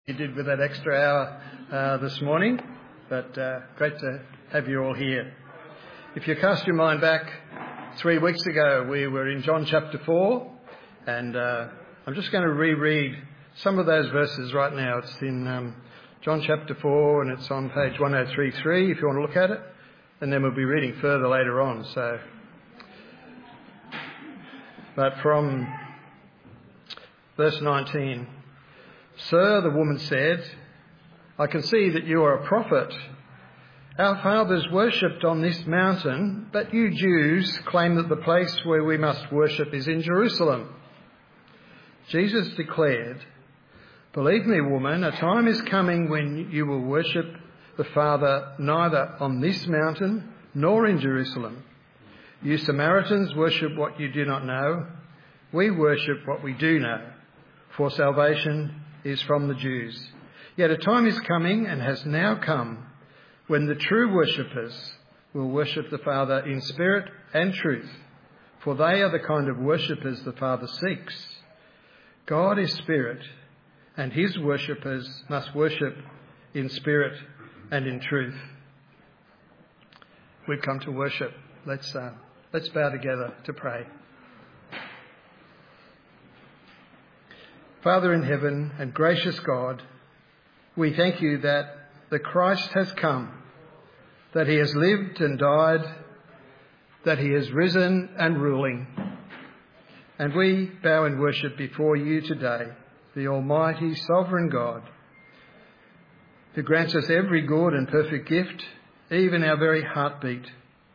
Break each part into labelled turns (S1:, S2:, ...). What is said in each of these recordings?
S1: You did with that extra hour this morning, but great to have you all here. If you cast your mind back 3 weeks ago, we were in John chapter 4, and I'm just going to reread some of those verses right now. It's in John chapter 4, and it's on page 1033 if you want to look at it, and then we'll be reading further later on. But from verse 19, "Sir," the woman said, "I can see that you are a prophet. Our fathers worshipped on this mountain, but you Jews claim that the place where we must worship is in Jerusalem." Jesus declared, "Believe me, woman, a time is coming when you will worship the Father neither on this mountain nor in Jerusalem. You Samaritans worship what you do not know. We worship what we do know, for salvation is from the Jews. Yet a time is coming and has now come when the true worshippers will worship the Father in spirit and truth, for they are the kind of worshippers the Father seeks. God is spirit, and his worshippers must worship in spirit and in truth." We've come to worship. Let's bow together to pray. Father in heaven and gracious God, we thank you that the Christ has come, that he has lived and died, that he has risen and ruling. And we bow in worship before you today, the Almighty Sovereign God, who grants us every good and perfect gift, even our very heartbeat.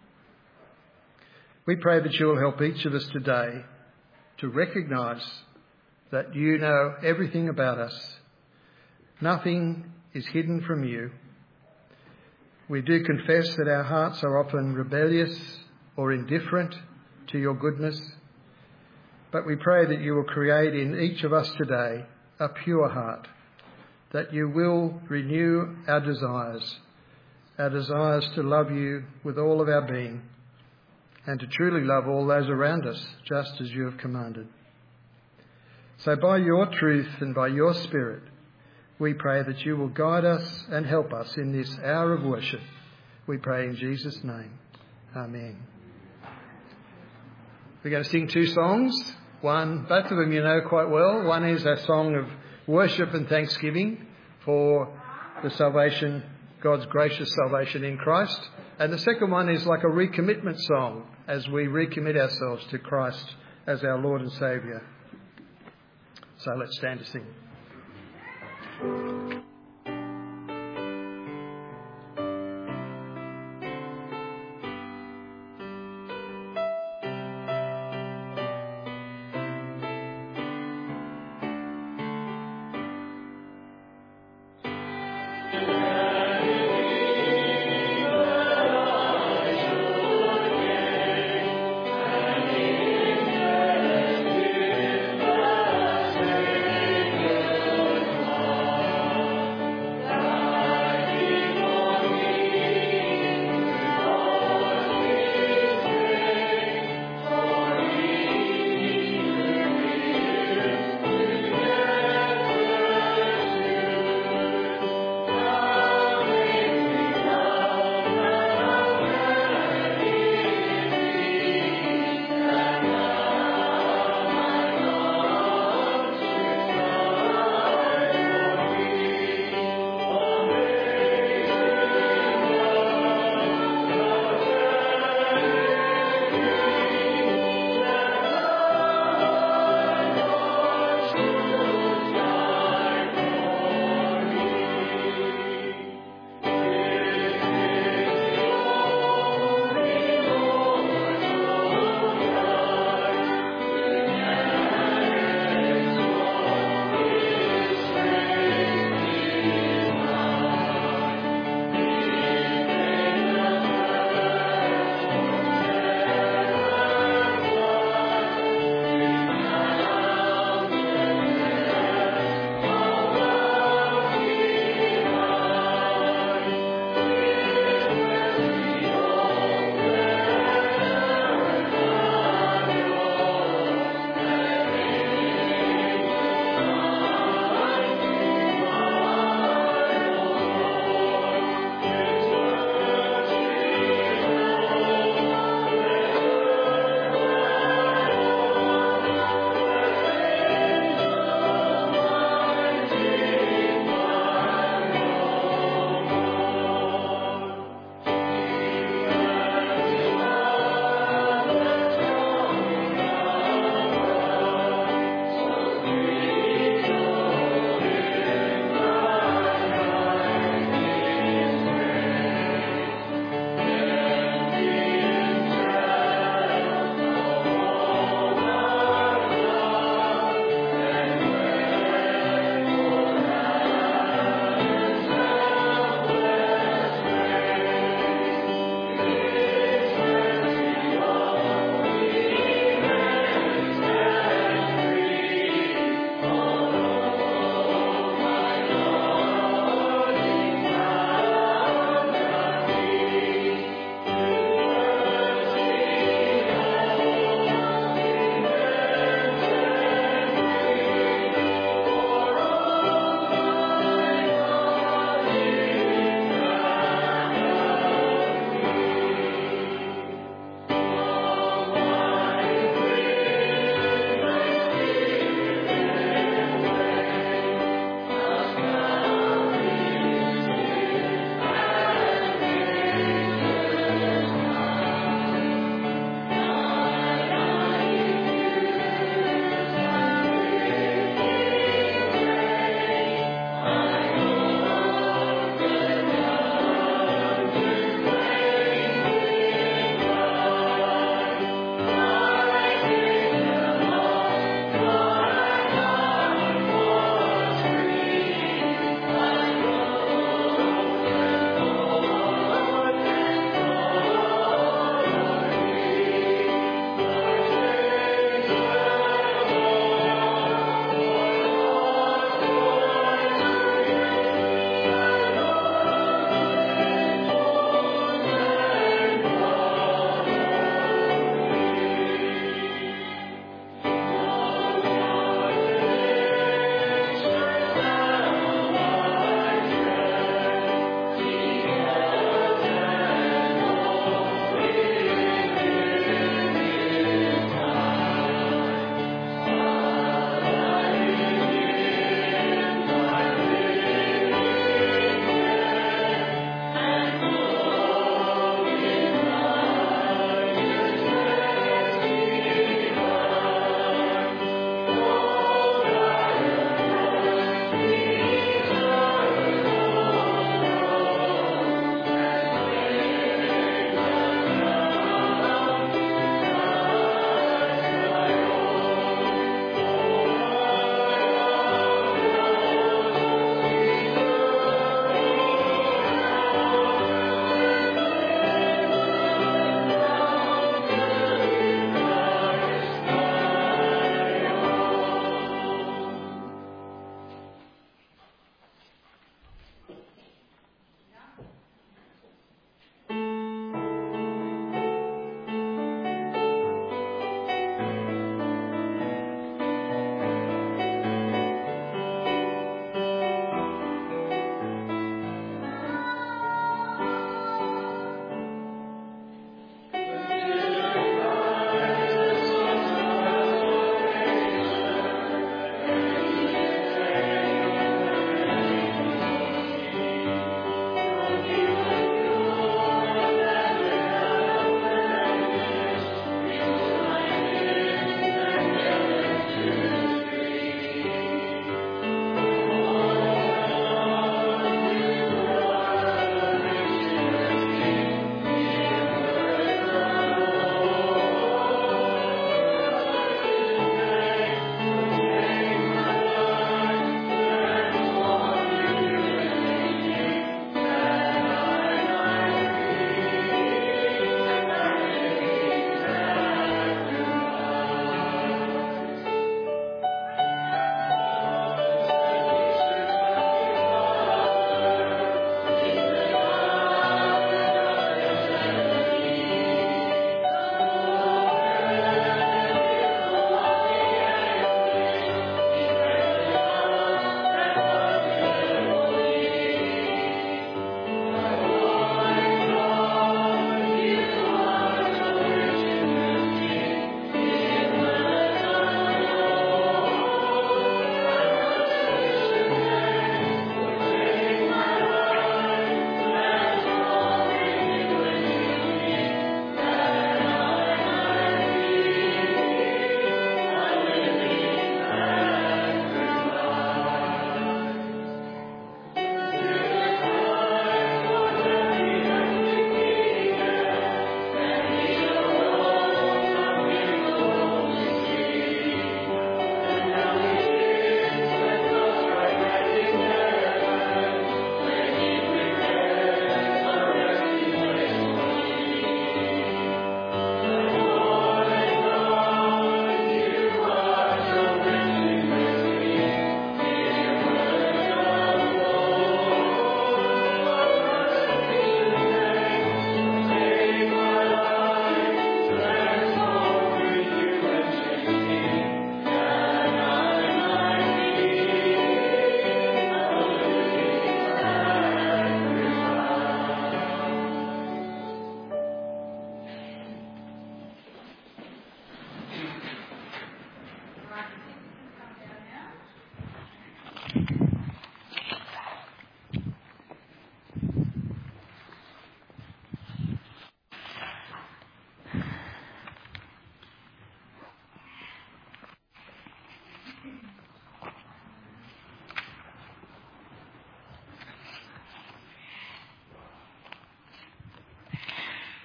S1: We pray that you will help each of us today to recognise that you know everything about us. Nothing is hidden from you. We do confess that our hearts are often rebellious or indifferent to your goodness, but we pray that you will create in each of us today a pure heart, that you will renew our desires to love you with all of our being and to truly love all those around us, just as you have commanded. So by your truth and by your Spirit, we pray that you will guide us and help us in this hour of worship. We pray in Jesus' name. Amen. We're going to sing 2 songs. Both of them you know quite well. One is a song of worship and thanksgiving for the salvation, God's gracious salvation in Christ. And the second one is like a recommitment song as we recommit ourselves to Christ as our Lord and Saviour. So let's stand to sing.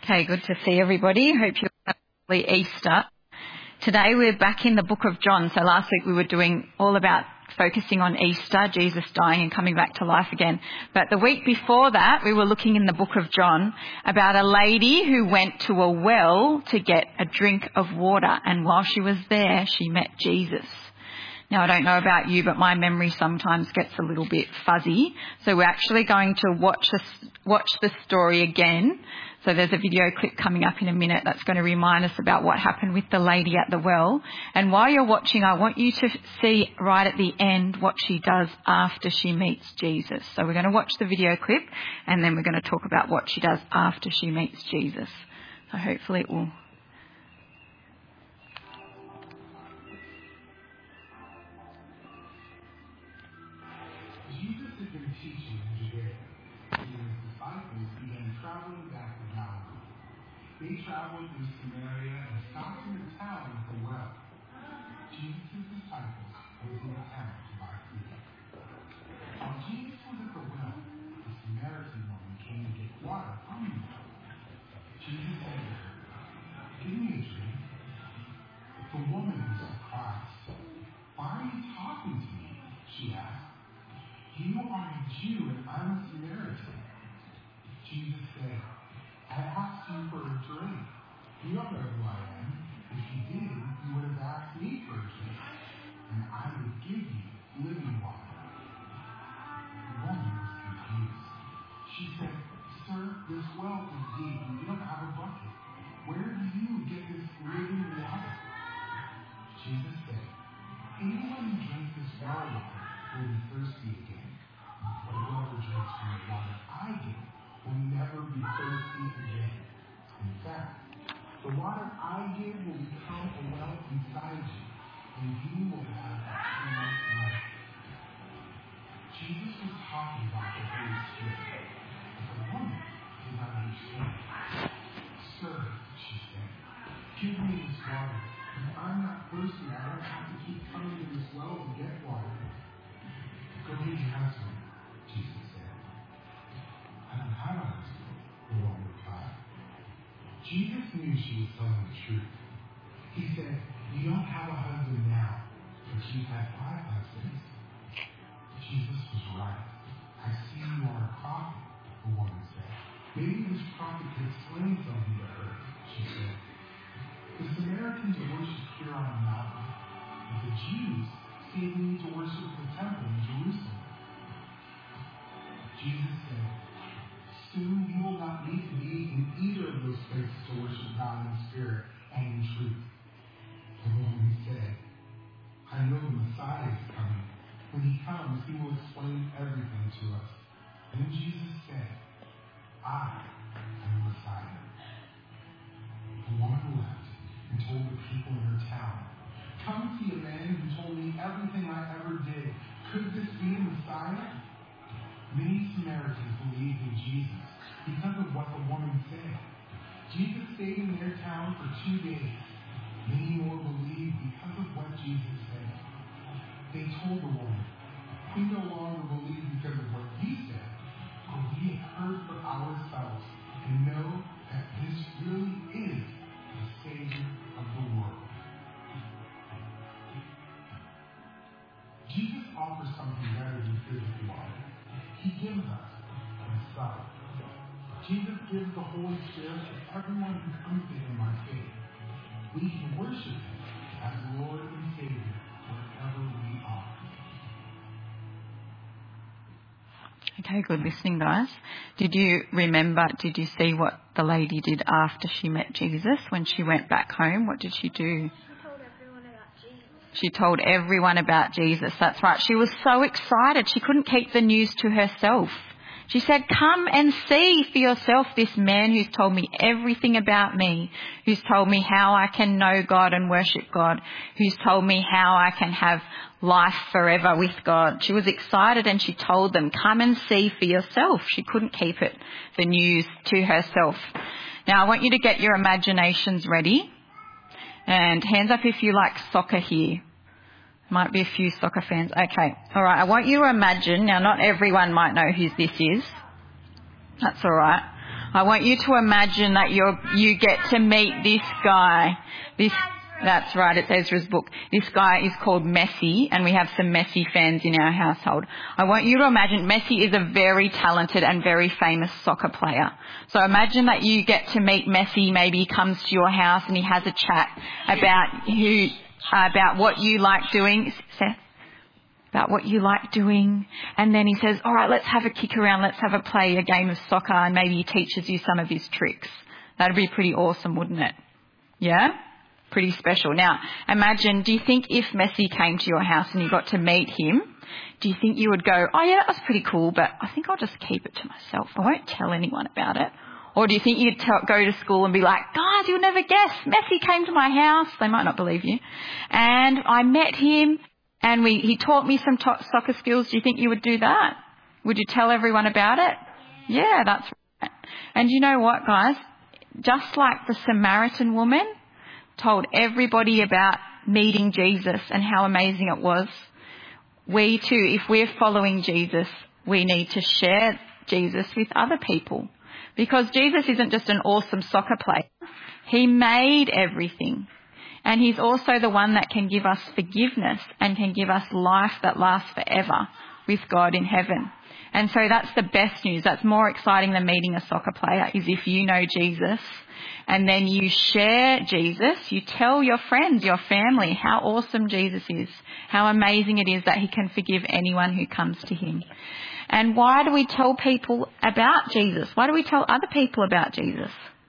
S2: Okay, good to see everybody. Hope you had a lovely Easter. Today we're back in the book of John. So last week we were doing all about focusing on Easter, Jesus dying and coming back to life again. But the week before that we were looking in the book of John about a lady who went to a well to get a drink of water. And while she was there, she met Jesus. Now, I don't know about you, but my memory sometimes gets a little bit fuzzy. So we're actually going to watch the story again. So there's a video clip coming up in a minute that's going to remind us about what happened with the lady at the well. And while you're watching, I want you to see right at the end what she does after she meets Jesus. So we're going to watch the video clip and then we're going to talk about what she does after she meets Jesus. So hopefully it will.
S3: Jesus had been teaching in Judea, and his disciples began traveling back to Galilee. They traveled through Samaria and stopped in a town with a well. Jesus' disciples went to the town to buy food. While Jesus was at the well, a Samaritan woman came to get water from the well. Jesus said to her, "Give me a drink." The woman was surprised. "Why are you talking to me?" she asked. "You are a Jew and I'm a Samaritan." Jesus said, "I asked you for a drink. You don't know who I am. If you did, you would have asked me for a drink, and I would give you living water." The woman was confused. She said, "Sir, this well is deep and you don't have a bucket. Where do you get this living water?" Jesus said, "Anyone who drinks this well water will be thirsty again. But whoever drinks from the water I give will never be thirsty again. In fact, the water I give will become a well inside you, and you will have eternal life." Jesus was talking about the Holy Spirit, but the woman did not understand. "Sir," she said, "give me this water. If I'm not thirsty, I don't have to keep coming to this well to get water." "Go get your husband," Jesus said. "I don't have a husband," the woman replied. Jesus knew she was telling the truth. He said, "You don't have a husband now, but you've had 5 husbands." Jesus was right. "I see you are a prophet," the woman said. "Maybe this prophet could explain something to her," she said. "The Samaritans worship here on a mountain, but the Jews say we need to worship in the temple in Jerusalem." Jesus said, "Soon you will not need to be in either of those places to worship God in spirit and in truth." The woman said, "I know the Messiah is coming. When he comes, he will explain everything to us." Then Jesus said, "I am the Messiah." The woman left and told the people in her town, "Come see a man who told me everything I ever did. Could this be the Messiah?" Many Samaritans believed in Jesus because of what the woman said. Jesus stayed in their town for 2 days. Many more believed because of what Jesus said. They told the woman, "We no longer believe because of what you said, for we have heard for ourselves and know that this really is the Savior of the world." Jesus offers something better than physical water. He gives us Himself. Jesus gives the Holy Spirit to everyone who comes to Him by faith. We can worship Him as Lord and Savior wherever we are.
S2: Okay, good listening, guys. Did you see what the lady did after she met Jesus when she went back home? What did she do? She told everyone about Jesus. That's right. She was so excited. She couldn't keep the news to herself. She said, "Come and see for yourself this man who's told me everything about me, who's told me how I can know God and worship God, who's told me how I can have life forever with God." She was excited and she told them, "Come and see for yourself." She couldn't keep the news to herself. Now, I want you to get your imaginations ready. And hands up if you like soccer here. Might be a few soccer fans. Okay. All right. I want you to imagine. Now, not everyone might know who this is. That's all right. I want you to imagine that you get to meet this guy. That's right, it's Ezra's book. This guy is called Messi, and we have some Messi fans in our household. I want you to imagine Messi is a very talented and very famous soccer player. So imagine that you get to meet Messi. Maybe he comes to your house and he has a chat about what you like doing. Seth? About what you like doing, and then he says, all right, let's have a kick around, let's have a game of soccer, and maybe he teaches you some of his tricks. That'd be pretty awesome, wouldn't it? Yeah? Pretty special. Now, imagine, do you think if Messi came to your house and you got to meet him, do you think you would go, oh yeah, that was pretty cool, but I think I'll just keep it to myself. I won't tell anyone about it. Or do you think you'd go to school and be like, guys, you'll never guess, Messi came to my house. They might not believe you. And I met him, and he taught me some soccer skills. Do you think you would do that? Would you tell everyone about it? Yeah, that's right. And you know what, guys? Just like the Samaritan woman told everybody about meeting Jesus and how amazing it was, we too, if we're following Jesus, we need to share Jesus with other people. Because Jesus isn't just an awesome soccer player. He made everything. And he's also the one that can give us forgiveness and can give us life that lasts forever with God in heaven. And so that's the best news. That's more exciting than meeting a soccer player, is if you know Jesus and then you share Jesus, you tell your friends, your family, how awesome Jesus is, how amazing it is that he can forgive anyone who comes to him. And why do we tell people about Jesus? Why do we tell other people about Jesus?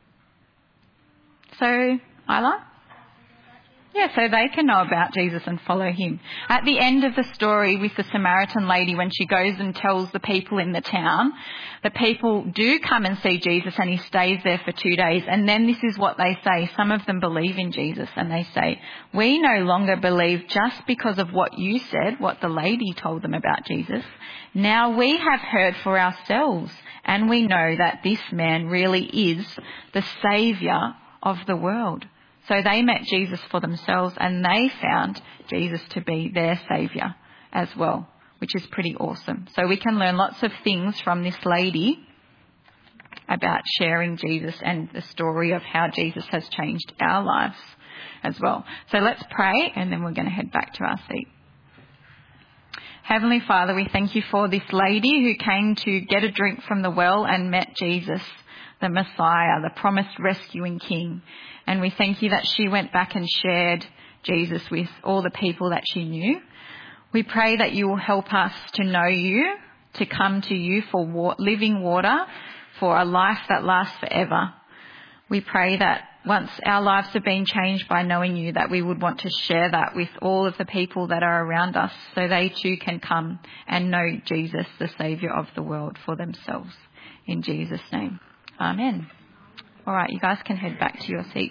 S2: So, Isla? Yeah, so they can know about Jesus and follow him. At the end of the story with the Samaritan lady, when she goes and tells the people in the town, the people do come and see Jesus, and he stays there for 2 days. And then this is what they say. Some of them believe in Jesus, and they say, we no longer believe just because of what you said, what the lady told them about Jesus. Now we have heard for ourselves, and we know that this man really is the Saviour of the world. So they met Jesus for themselves, and they found Jesus to be their saviour as well, which is pretty awesome. So we can learn lots of things from this lady about sharing Jesus and the story of how Jesus has changed our lives as well. So let's pray, and then we're going to head back to our seat. Heavenly Father, we thank you for this lady who came to get a drink from the well and met Jesus, the Messiah, the promised rescuing King. And we thank you that she went back and shared Jesus with all the people that she knew. We pray that you will help us to know you, to come to you for living water, for a life that lasts forever. We pray that once our lives have been changed by knowing you, that we would want to share that with all of the people that are around us, so they too can come and know Jesus, the Saviour of the world, for themselves. In Jesus' name. Amen. All right, you guys can head back to your seat.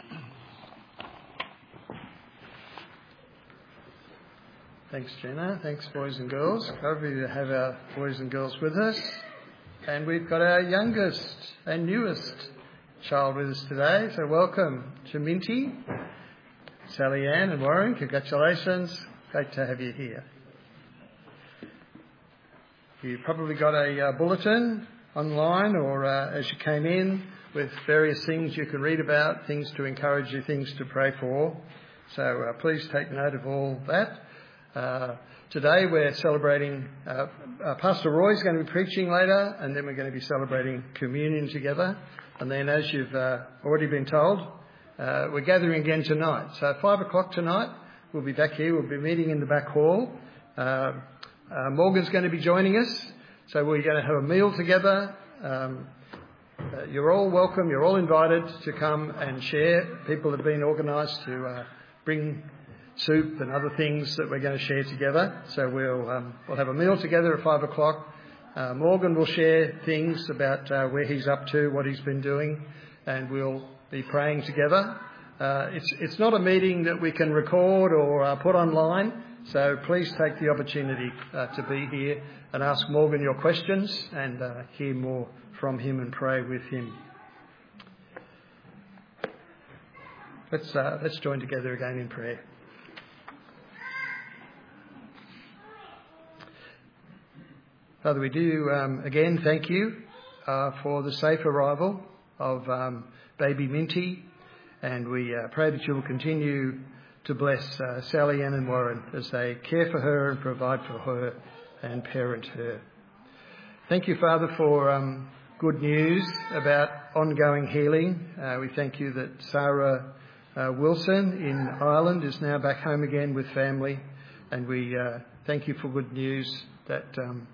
S1: Thanks, Jenna. Thanks, boys and girls. Lovely to have our boys and girls with us. And we've got our youngest and newest child with us today. So welcome to Minty, Sally Ann and Warren. Congratulations. Great to have you here. You probably got a bulletin online or as you came in, with various things you can read about, things to encourage you, things to pray for. So please take note of all that. Today we're celebrating, Pastor Roy's going to be preaching later, and then we're going to be celebrating communion together. And then, as you've already been told, we're gathering again tonight. So at 5 o'clock tonight, we'll be back here. We'll be meeting in the back hall. Morgan's going to be joining us. So we're going to have a meal together. You're all welcome. You're all invited to come and share. People have been organised to bring soup and other things that we're going to share together. So we'll have a meal together at 5 o'clock. Morgan will share things about where he's up to, what he's been doing, and we'll be praying together. It's not a meeting that we can record or put online, so please take the opportunity to be here and ask Morgan your questions and hear more from him and pray with him. Let's join together again in prayer. Father, we do again thank you for the safe arrival of baby Minty, and we pray that you will continue to bless Sally Ann and Warren as they care for her and provide for her and parent her. Thank you, Father, for good news about ongoing healing. We thank you that Sarah Wilson in Ireland is now back home again with family, and we thank you for good news that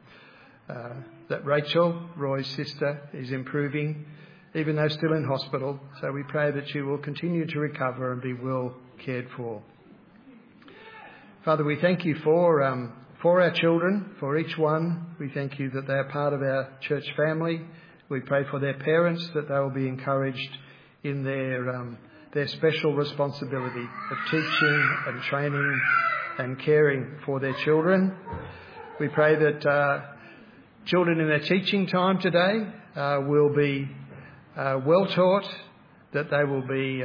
S1: Rachel, Roy's sister, is improving, even though still in hospital. So we pray that she will continue to recover and be well cared for. Father, we thank you for our children, for each one. We thank you that they are part of our church family. We pray for their parents, that they will be encouraged in their special responsibility of teaching and training and caring for their children. We pray that children in their teaching time today will be well taught, that they will be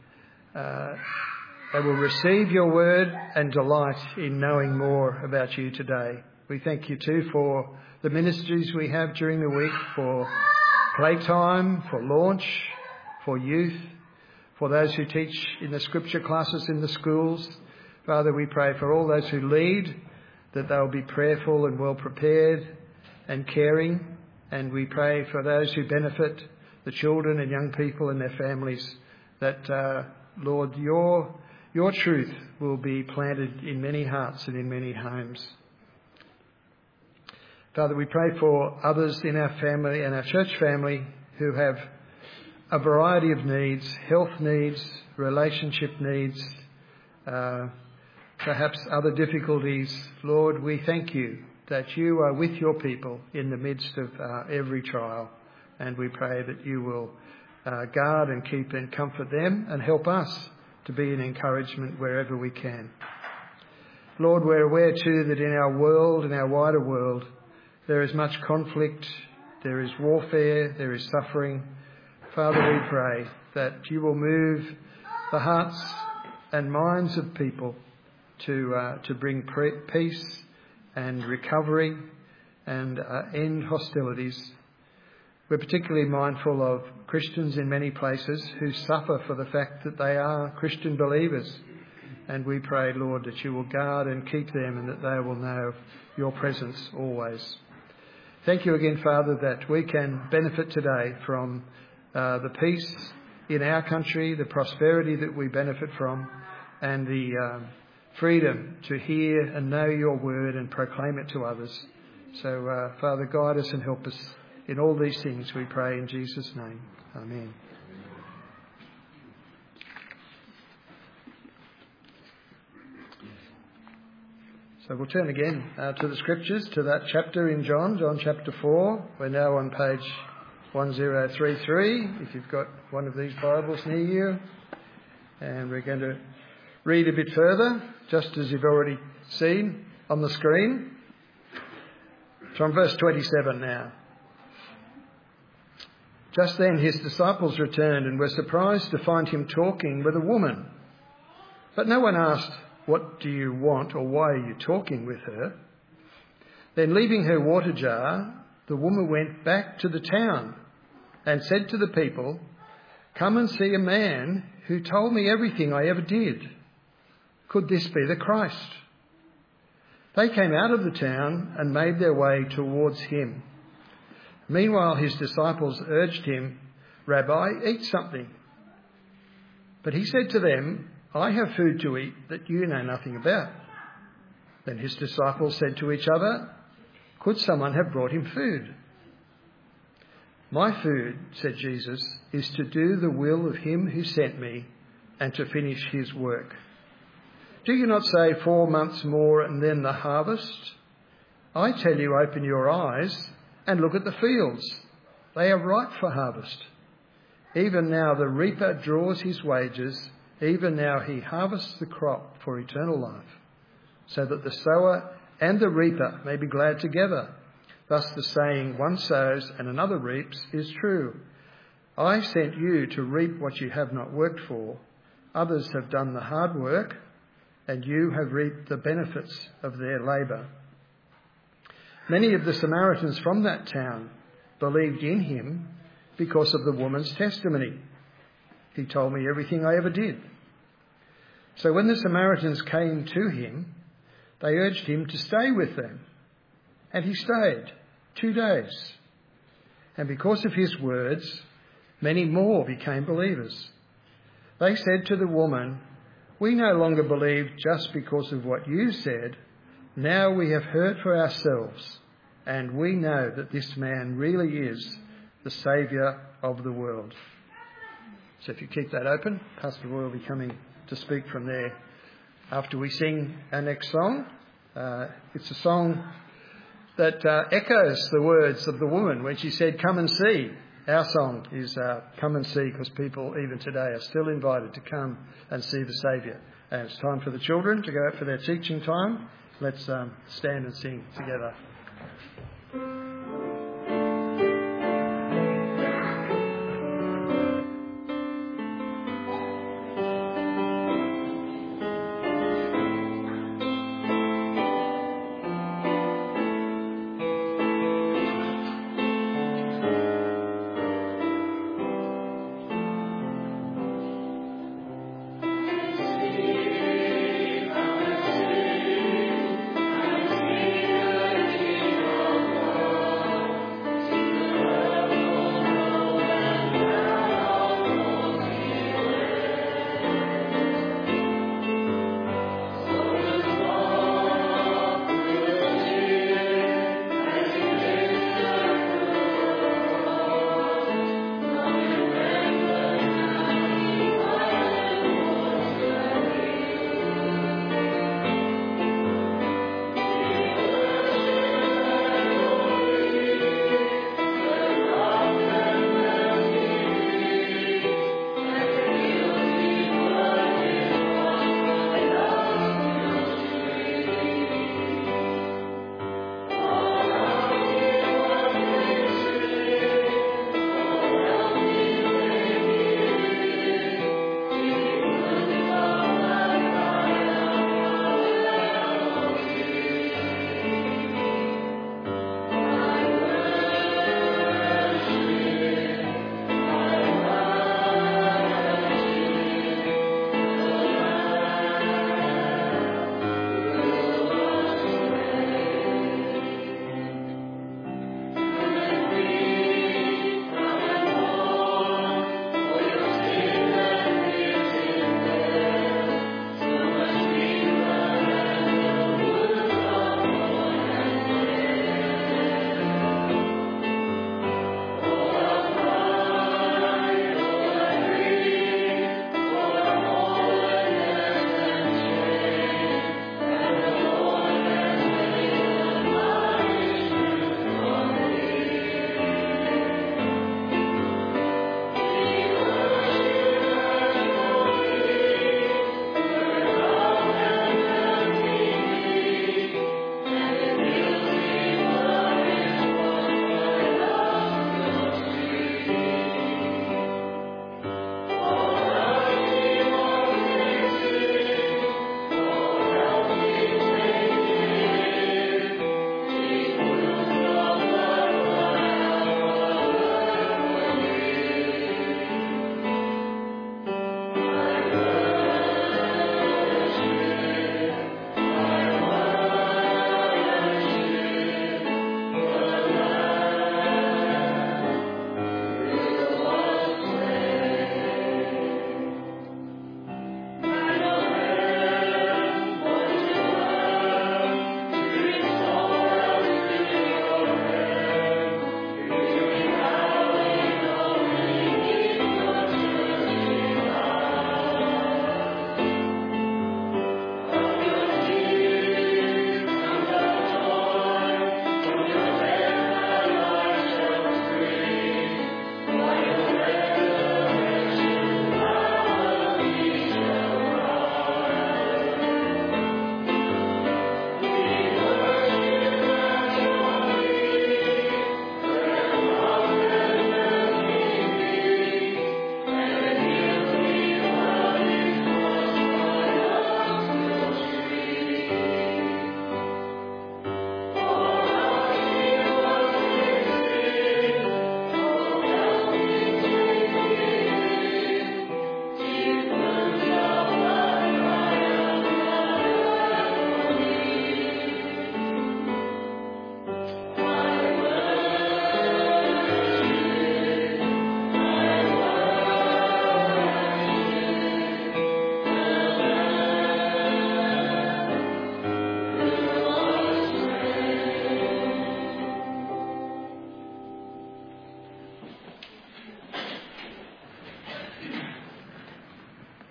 S1: they will receive your word and delight in knowing more about you today. We thank you too for the ministries we have during the week, for playtime, for launch, for youth, for those who teach in the scripture classes in the schools. Father, we pray for all those who lead, that they will be prayerful and well prepared and caring. And we pray for those who benefit, the children and young people and their families, that, Lord, your truth will be planted in many hearts and in many homes. Father, we pray for others in our family and our church family who have a variety of needs, health needs, relationship needs, perhaps other difficulties. Lord, we thank you that you are with your people in the midst of every trial, and we pray that you will guard and keep and comfort them and help us to be an encouragement wherever we can. Lord, we're aware too that in our world, in our wider world, there is much conflict, there is warfare, there is suffering. Father, we pray that you will move the hearts and minds of people to bring peace and recovery and end hostilities. We're particularly mindful of Christians in many places who suffer for the fact that they are Christian believers. And we pray, Lord, that you will guard and keep them and that they will know your presence always. Thank you again, Father, that we can benefit today from the peace in our country, the prosperity that we benefit from, and the freedom to hear and know your word and proclaim it to others. So, Father, guide us and help us in all these things, we pray in Jesus' name. Amen. So we'll turn again to the scriptures, to that chapter in John chapter 4. We're now on page 1033, if you've got one of these Bibles near you. And we're going to read a bit further, just as you've already seen on the screen. From verse 27 now. Just then his disciples returned and were surprised to find him talking with a woman. But no one asked, "What do you want?" or "Why are you talking with her?" Then leaving her water jar, the woman went back to the town and said to the people, "Come and see a man who told me everything I ever did. Could this be the Christ?" They came out of the town and made their way towards him. Meanwhile, his disciples urged him, "Rabbi, eat something." But he said to them, "I have food to eat that you know nothing about." Then his disciples said to each other, "Could someone have brought him food?" "My food," said Jesus, "is to do the will of him who sent me and to finish his work. Do you not say 4 months more and then the harvest? I tell you, open your eyes and look at the fields. They are ripe for harvest. Even now the reaper draws his wages. Even now he harvests the crop for eternal life, so that the sower and the reaper may be glad together. Thus the saying, one sows and another reaps, is true. I sent you to reap what you have not worked for. Others have done the hard work, and you have reaped the benefits of their labour." Many of the Samaritans from that town believed in him, because of the woman's testimony. He told me everything I ever did." So when the Samaritans came to him, they urged him to stay with them. And he stayed 2 days. And because of his words, many more became believers. They said to the woman, "We no longer believe just because of what you said. Now we have heard for ourselves, and we know that this man really is the Saviour of the world." So if you keep that open, Pastor Roy will be coming to speak from there after we sing our next song. It's a song that echoes the words of the woman when she said, "Come and see." Our song is "Come and see," because people even today are still invited to come and see the Saviour. And it's time for the children to go out for their teaching time. Let's stand and sing together.
S4: Come and see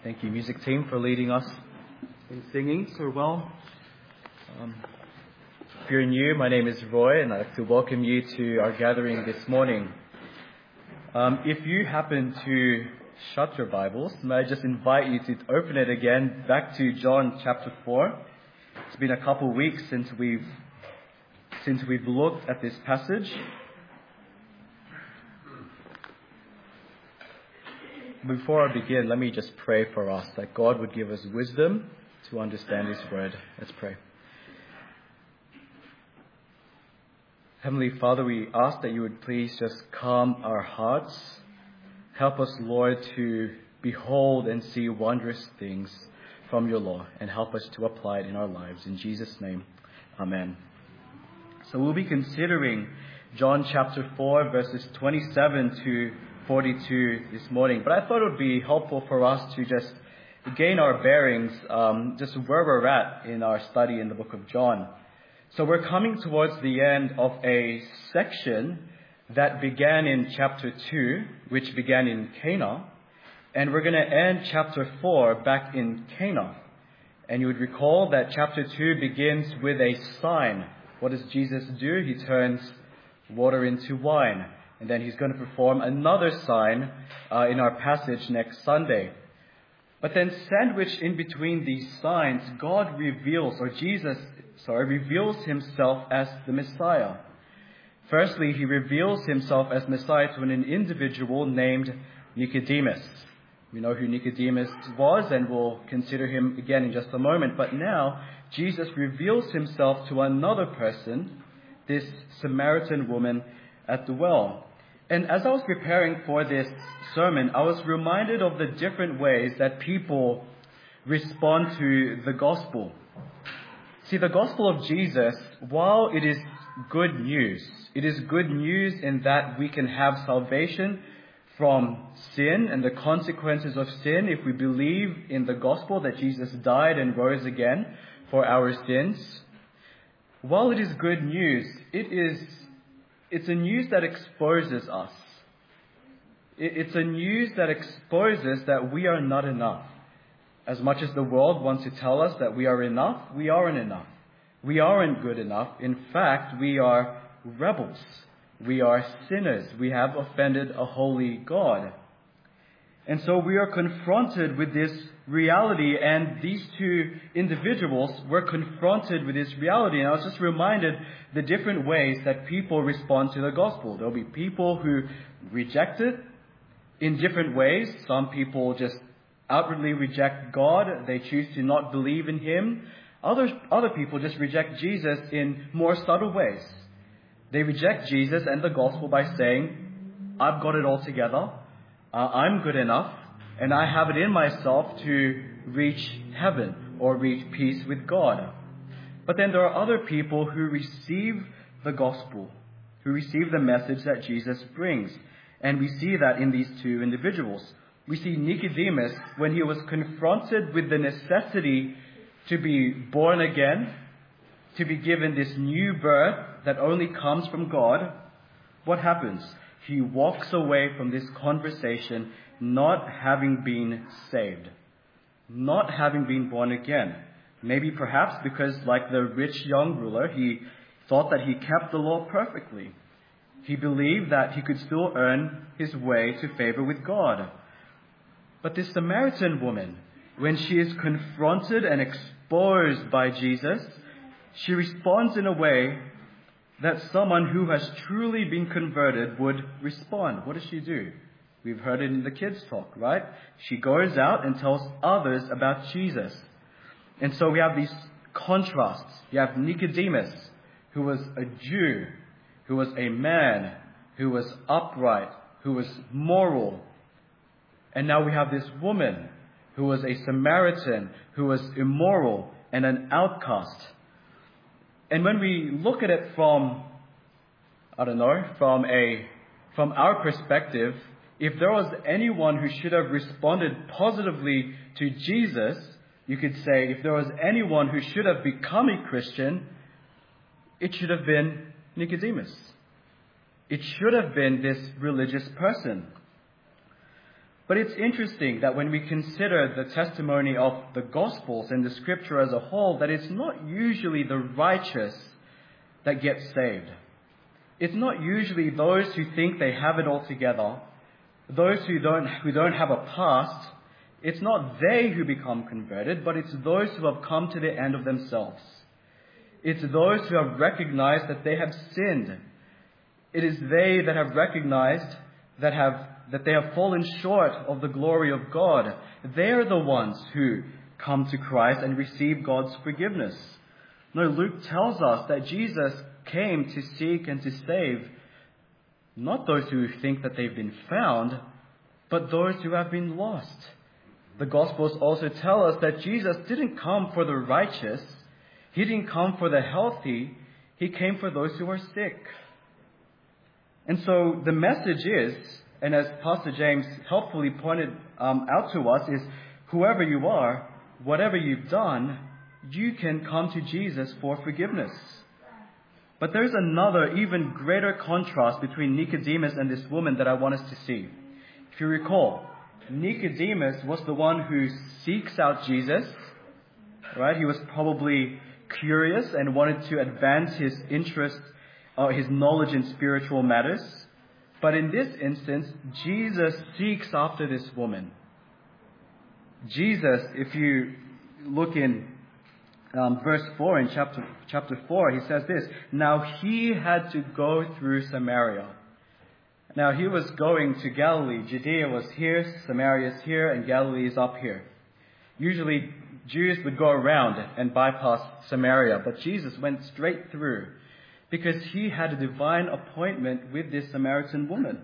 S4: Thank you, music team, for leading us in singing so well. If you're new, my name is Roy, and I'd like to welcome you to our gathering this morning. If you happen to shut your Bibles, may I just invite you to open it again back to John chapter 4. It's been a couple of weeks since we've looked at this passage. Before I begin, let me just pray for us, that God would give us wisdom to understand His word. Let's pray. Heavenly Father, we ask that you would please just calm our hearts. Help us, Lord, to behold and see wondrous things from your law, and help us to apply it in our lives. In Jesus' name, amen. So we'll be considering John chapter 4, verses 27 to 42 this morning. But I thought it would be helpful for us to just gain our bearings, just where we're at in our study in the book of John. So we're coming towards the end of a section that began in chapter 2, which began in Cana. And we're going to end chapter 4 back in Cana. And you would recall that chapter 2 begins with a sign. What does Jesus do? He turns water into wine. And then he's going to perform another sign in our passage next Sunday. But then sandwiched in between these signs, God reveals himself as the Messiah. Firstly, he reveals himself as Messiah to an individual named Nicodemus. We know who Nicodemus was, and we'll consider him again in just a moment. But now, Jesus reveals himself to another person, this Samaritan woman at the well. And as I was preparing for this sermon, I was reminded of the different ways that people respond to the gospel. See, the gospel of Jesus, while it is good news, it is good news in that we can have salvation from sin and the consequences of sin if we believe in the gospel that Jesus died and rose again for our sins. While it is good news, it's a news that exposes us. It's a news that exposes that we are not enough. As much as the world wants to tell us that we are enough, we aren't enough. We aren't good enough. In fact, we are rebels. We are sinners. We have offended a holy God. And so we are confronted with this reality, and these two individuals were confronted with this reality. And I was just reminded the different ways that people respond to the gospel. There'll be people who reject it in different ways. Some people just outwardly reject God. They choose to not believe in Him. Other people just reject Jesus in more subtle ways. They reject Jesus and the gospel by saying, I've got it all together. I'm good enough, and I have it in myself to reach heaven or reach peace with God. But then there are other people who receive the gospel, who receive the message that Jesus brings. And we see that in these two individuals. We see Nicodemus, when he was confronted with the necessity to be born again, to be given this new birth that only comes from God, what happens? He walks away from this conversation not having been saved, not having been born again. Maybe perhaps because, like the rich young ruler, he thought that he kept the law perfectly. He believed that he could still earn his way to favor with God. But this Samaritan woman, when she is confronted and exposed by Jesus, she responds in a way that someone who has truly been converted would respond. What does she do? We've heard it in the kids' talk, right? She goes out and tells others about Jesus. And so we have these contrasts. You have Nicodemus, who was a Jew, who was a man, who was upright, who was moral. And now we have this woman, who was a Samaritan, who was immoral and an outcast. And when we look at it from our perspective, if there was anyone who should have responded positively to Jesus, you could say if there was anyone who should have become a Christian, it should have been Nicodemus. It should have been this religious person. But it's interesting that when we consider the testimony of the Gospels and the Scripture as a whole, that it's not usually the righteous that get saved. It's not usually those who think they have it all together, those who don't have a past. It's not they who become converted, but it's those who have come to the end of themselves. It's those who have recognized that they have sinned. It is they that have recognized that they have fallen short of the glory of God. They are the ones who come to Christ and receive God's forgiveness. No, Luke tells us that Jesus came to seek and to save not those who think that they've been found, but those who have been lost. The Gospels also tell us that Jesus didn't come for the righteous. He didn't come for the healthy. He came for those who are sick. And so the message is, and as Pastor James helpfully pointed out to us, is whoever you are, whatever you've done, you can come to Jesus for forgiveness. But there's another, even greater contrast between Nicodemus and this woman that I want us to see. If you recall, Nicodemus was the one who seeks out Jesus, right? He was probably curious and wanted to advance his interest, his knowledge in spiritual matters. But in this instance, Jesus seeks after this woman. Jesus, if you look in verse 4 in chapter 4, he says this, "Now he had to go through Samaria." Now he was going to Galilee. Judea was here, Samaria is here, and Galilee is up here. Usually Jews would go around and bypass Samaria, but Jesus went straight through because he had a divine appointment with this Samaritan woman.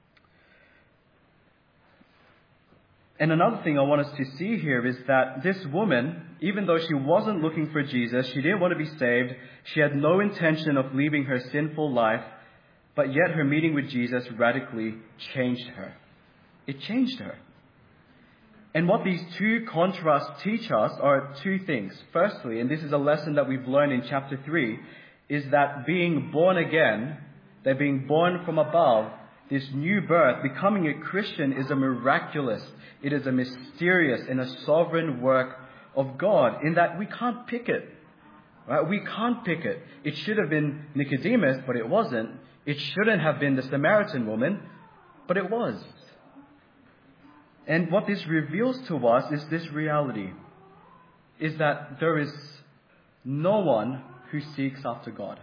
S4: And another thing I want us to see here is that this woman, even though she wasn't looking for Jesus, she didn't want to be saved, she had no intention of leaving her sinful life, but yet her meeting with Jesus radically changed her. It changed her. And what these two contrasts teach us are two things. Firstly, and this is a lesson that we've learned in chapter 3, is that being born again, that being born from above, this new birth, becoming a Christian is a miraculous, it is a mysterious and a sovereign work of God, in that we can't pick it. Right? We can't pick it. It should have been Nicodemus, but it wasn't. It shouldn't have been the Samaritan woman, but it was. And what this reveals to us is this reality, is that there is no one who seeks after God.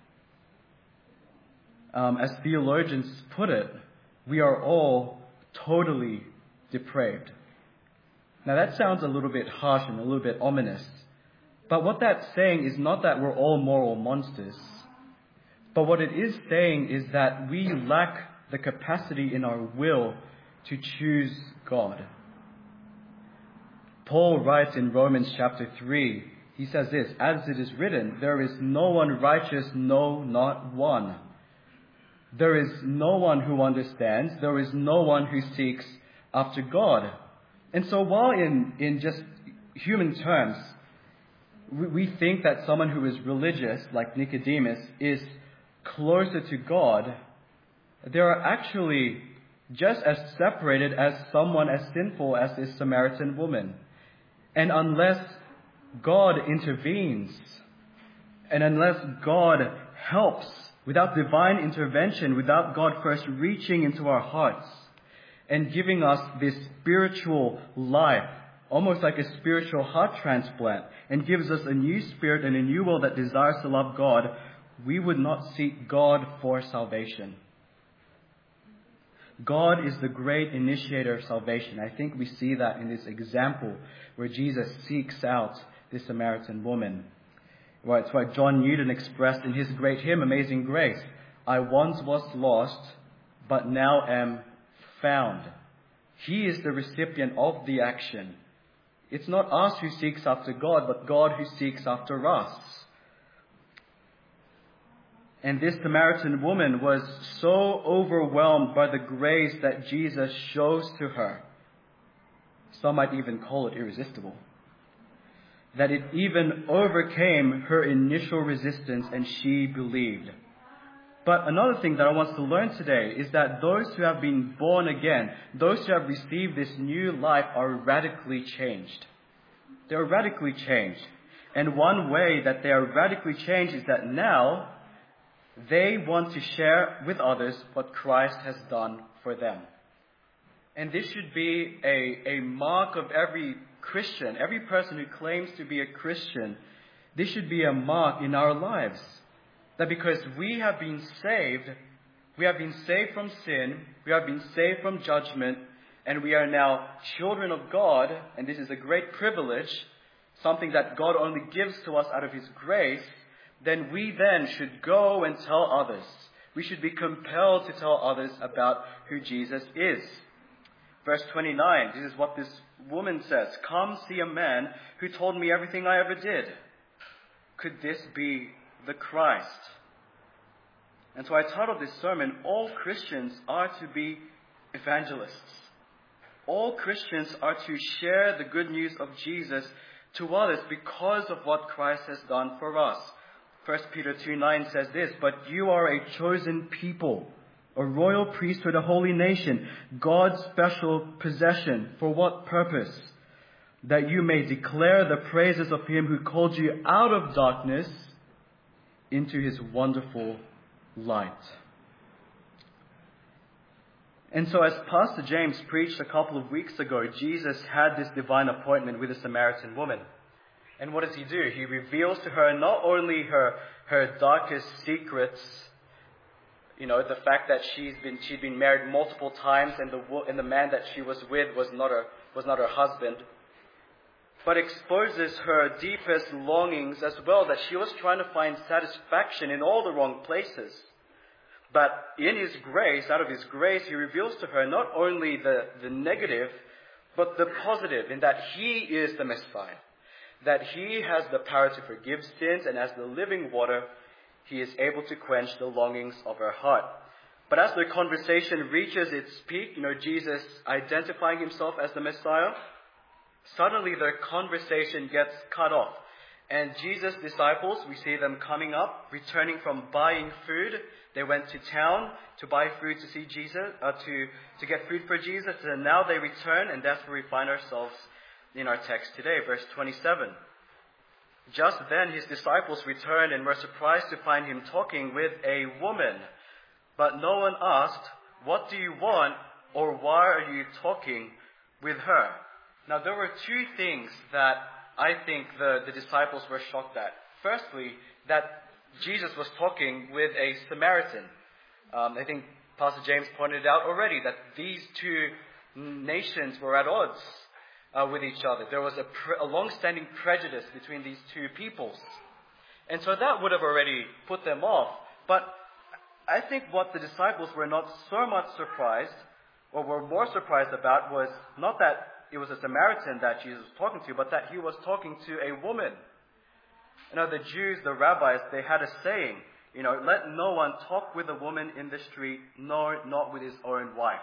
S4: As theologians put it, we are all totally depraved. Now that sounds a little bit harsh and a little bit ominous, but what that's saying is not that we're all moral monsters, but what it is saying is that we lack the capacity in our will to choose God. Paul writes in Romans chapter 3, he says this, "As it is written, there is no one righteous, no, not one. There is no one who understands. There is no one who seeks after God." And so while in just human terms, we think that someone who is religious, like Nicodemus, is closer to God, they are actually just as separated as someone as sinful as this Samaritan woman. And unless God intervenes, and unless God helps, without divine intervention, without God first reaching into our hearts and giving us this spiritual life, almost like a spiritual heart transplant, and gives us a new spirit and a new will that desires to love God, we would not seek God for salvation. God is the great initiator of salvation. I think we see that in this example where Jesus seeks out this Samaritan woman. Well, it's what John Newton expressed in his great hymn, Amazing Grace. "I once was lost, but now am found." He is the recipient of the action. It's not us who seeks after God, but God who seeks after us. And this Samaritan woman was so overwhelmed by the grace that Jesus shows to her, some might even call it irresistible, that it even overcame her initial resistance and she believed. But another thing that I want us to learn today is that those who have been born again, those who have received this new life are radically changed. They are radically changed. And one way that they are radically changed is that now they want to share with others what Christ has done for them. And this should be a mark of every Christian, every person who claims to be a Christian. This should be a mark in our lives. That because we have been saved from sin, we have been saved from judgment, and we are now children of God, and this is a great privilege, something that God only gives to us out of His grace, then we then should go and tell others. We should be compelled to tell others about who Jesus is. Verse 29, this is what this woman says. Come see a man who told me everything I ever did. Could this be the Christ? And so I titled this sermon, All Christians are to be evangelists. All Christians are to share the good news of Jesus to others because of what Christ has done for us. 1 Peter 2:9 says this, but you are a chosen people, a royal priesthood, a holy nation, God's special possession. For what purpose? That you may declare the praises of Him who called you out of darkness into His wonderful light. And so as Pastor James preached a couple of weeks ago, Jesus had this divine appointment with a Samaritan woman. And what does He do? He reveals to her not only her darkest secrets, the fact that she'd been married multiple times and the man that she was with was not her husband, but exposes her deepest longings as well, that she was trying to find satisfaction in all the wrong places. But in His grace, out of His grace, He reveals to her not only the negative, but the positive, in that He is the Messiah, that He has the power to forgive sins, and as the living water, He is able to quench the longings of her heart. But as the conversation reaches its peak, Jesus identifying Himself as the Messiah, suddenly the conversation gets cut off. And Jesus' disciples, we see them coming up, returning from buying food. They went to town to buy food to see Jesus, to get food for Jesus. And now they return, and that's where we find ourselves in our text today, verse 27. Just then His disciples returned and were surprised to find Him talking with a woman. But no one asked, what do you want, or why are you talking with her? Now there were two things that I think the disciples were shocked at. Firstly, that Jesus was talking with a Samaritan. I think Pastor James pointed out already that these two nations were at odds with each other. There was a long-standing prejudice between these two peoples. And so that would have already put them off. But I think what the disciples were not so much surprised, or were more surprised about, was not that it was a Samaritan that Jesus was talking to, but that He was talking to a woman. The Jews, the rabbis, they had a saying, let no one talk with a woman in the street, nor not with his own wife.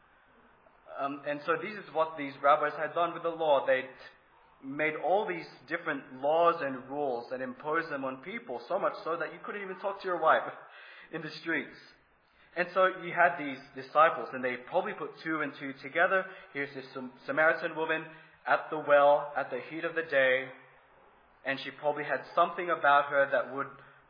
S4: And so this is what these rabbis had done with the law. They'd made all these different laws and rules and imposed them on people, so much so that you couldn't even talk to your wife in the streets. And so you had these disciples, and they probably put two and two together. Here's this Samaritan woman at the well at the heat of the day, and she probably had something about her that would,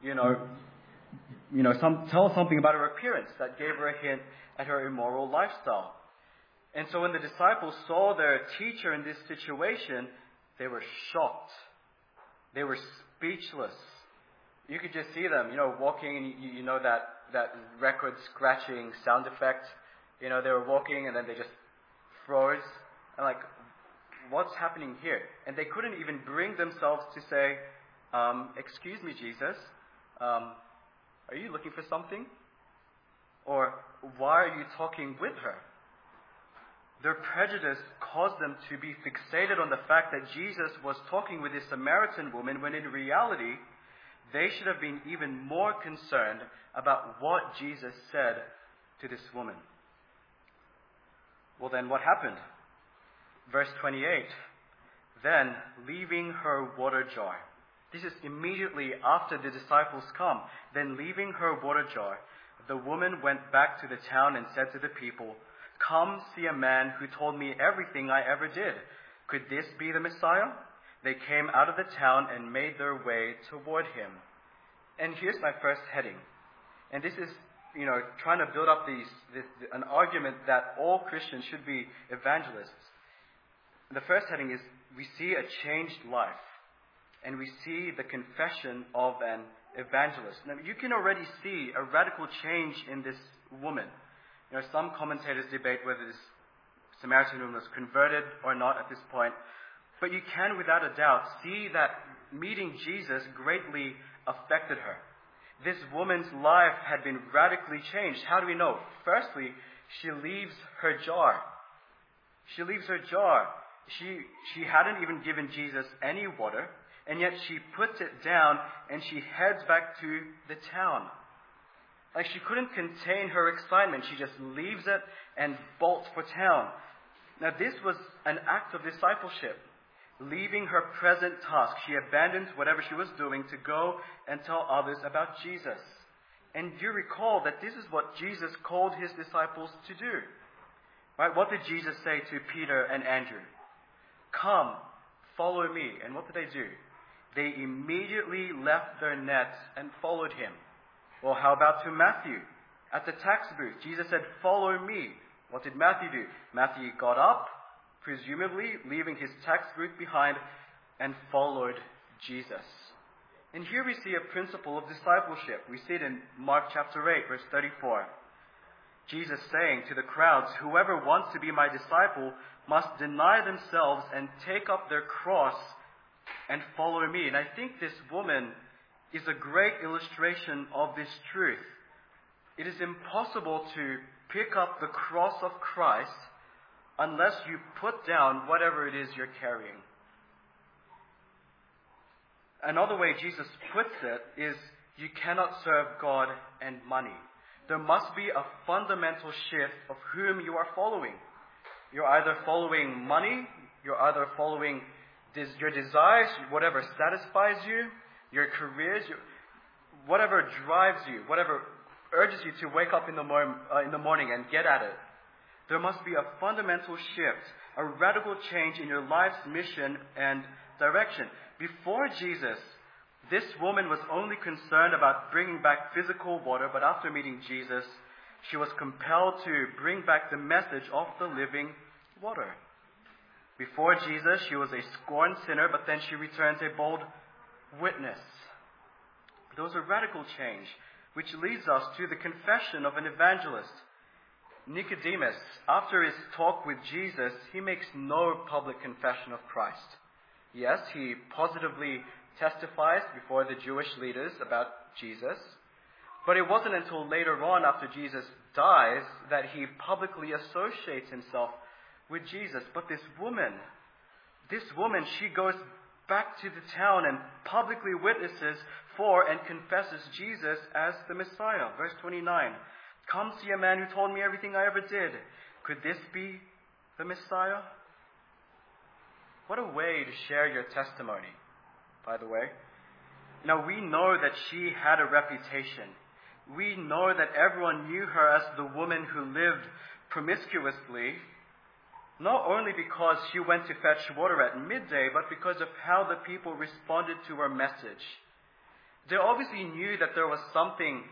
S4: tell something about her appearance that gave her a hint at her immoral lifestyle. And so when the disciples saw their teacher in this situation, they were shocked. They were speechless. You could just see them, walking, and that record scratching sound effect. They were walking and then they just froze. And what's happening here? And they couldn't even bring themselves to say, excuse me, Jesus, are you looking for something? Or why are you talking with her? Their prejudice caused them to be fixated on the fact that Jesus was talking with this Samaritan woman, when in reality, they should have been even more concerned about what Jesus said to this woman. Well, then what happened? Verse 28. Then, leaving her water jar. This is immediately after the disciples come. Then, leaving her water jar, the woman went back to the town and said to the people, "Come see a man who told me everything I ever did. Could this be the Messiah?" They came out of the town and made their way toward him. And here's my first heading. And this is, trying to build up an argument that all Christians should be evangelists. The first heading is, we see a changed life. And we see the confession of an evangelist. Now, you can already see a radical change in this woman. Some commentators debate whether this Samaritan woman was converted or not at this point. But you can, without a doubt, see that meeting Jesus greatly affected her. This woman's life had been radically changed. How do we know? Firstly, she leaves her jar. She leaves her jar. She hadn't even given Jesus any water, and yet she puts it down and she heads back to the town. Like, she couldn't contain her excitement. She just leaves it and bolts for town. Now, this was an act of discipleship. Leaving her present task, she abandoned whatever she was doing to go and tell others about Jesus. And you recall that this is what Jesus called his disciples to do. Right? What did Jesus say to Peter and Andrew? "Come, follow me." And what did they do? They immediately left their nets and followed him. Well, how about to Matthew? At the tax booth, Jesus said, "Follow me." What did Matthew do? Matthew got up, presumably leaving his tax booth behind, and followed Jesus. And here we see a principle of discipleship. We see it in Mark chapter 8, verse 34. Jesus saying to the crowds, "Whoever wants to be my disciple must deny themselves and take up their cross and follow me." And I think this woman is a great illustration of this truth. It is impossible to pick up the cross of Christ unless you put down whatever it is you're carrying. Another way Jesus puts it is, you cannot serve God and money. There must be a fundamental shift of whom you are following. You're either following money, you're either following your desires, whatever satisfies you, your careers, whatever drives you, whatever urges you to wake up in the morning and get at it. There must be a fundamental shift, a radical change in your life's mission and direction. Before Jesus, this woman was only concerned about bringing back physical water, but after meeting Jesus, she was compelled to bring back the message of the living water. Before Jesus, she was a scorned sinner, but then she returns a bold witness. There was a radical change, which leads us to the confession of an evangelist. Nicodemus, after his talk with Jesus, he makes no public confession of Christ. Yes, he positively testifies before the Jewish leaders about Jesus, but it wasn't until later on, after Jesus dies, that he publicly associates himself with Jesus. But this woman, she goes back to the town and publicly witnesses for and confesses Jesus as the Messiah. Verse 29. "Come see a man who told me everything I ever did. Could this be the Messiah?" What a way to share your testimony, by the way. Now, we know that she had a reputation. We know that everyone knew her as the woman who lived promiscuously, not only because she went to fetch water at midday, but because of how the people responded to her message. They obviously knew that there was something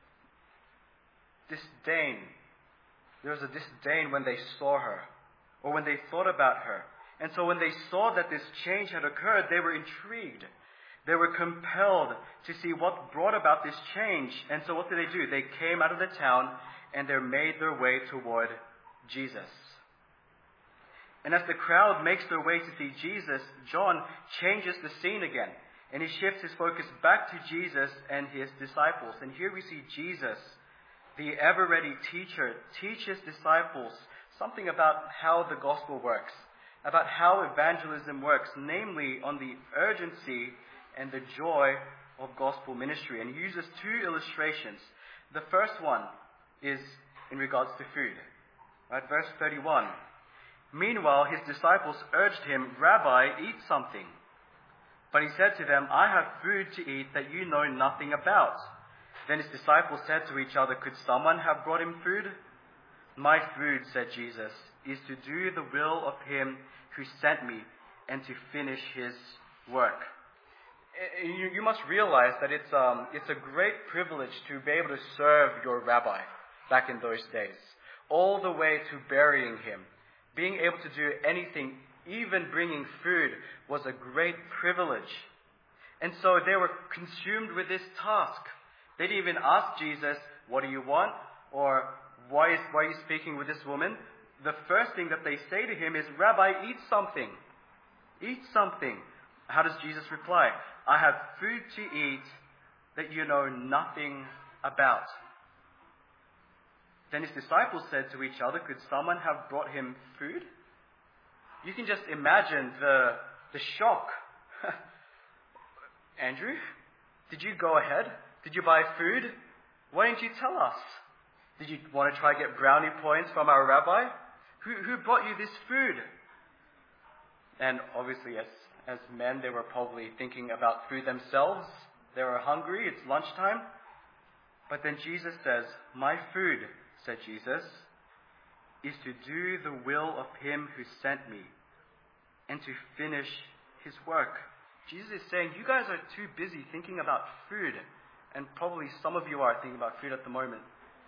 S4: disdain. There was a disdain when they saw her, or when they thought about her. And so when they saw that this change had occurred, they were intrigued. They were compelled to see what brought about this change. And so what did they do? They came out of the town and they made their way toward Jesus. And as the crowd makes their way to see Jesus, John changes the scene again. And he shifts his focus back to Jesus and his disciples. And here we see Jesus, the ever-ready teacher, teach his disciples something about how the gospel works, about how evangelism works, namely on the urgency and the joy of gospel ministry. And he uses two illustrations. The first one is in regards to food. Right, verse 31. "Meanwhile, his disciples urged him, 'Rabbi, eat something.' But he said to them, 'I have food to eat that you know nothing about.' Then his disciples said to each other, "Could someone have brought him food?" "My food," said Jesus, "is to do the will of him who sent me and to finish his work." You must realize that it's a great privilege to be able to serve your rabbi back in those days, all the way to burying him. Being able to do anything, even bringing food, was a great privilege. And so they were consumed with this task. They didn't even ask Jesus, "What do you want?" or why are you speaking with this woman? The first thing that they say to him is, "Rabbi, eat something. Eat something." How does Jesus reply? "I have food to eat that you know nothing about." Then his disciples said to each other, "Could someone have brought him food?" You can just imagine the shock. "Andrew, did you go ahead? Did you buy food? Why didn't you tell us? Did you want to try to get brownie points from our rabbi? Who brought you this food?" And obviously, as men, they were probably thinking about food themselves. They were hungry. It's lunchtime. But then Jesus says, "My food," said Jesus, "is to do the will of him who sent me and to finish his work." Jesus is saying, you guys are too busy thinking about food. And probably some of you are thinking about food at the moment.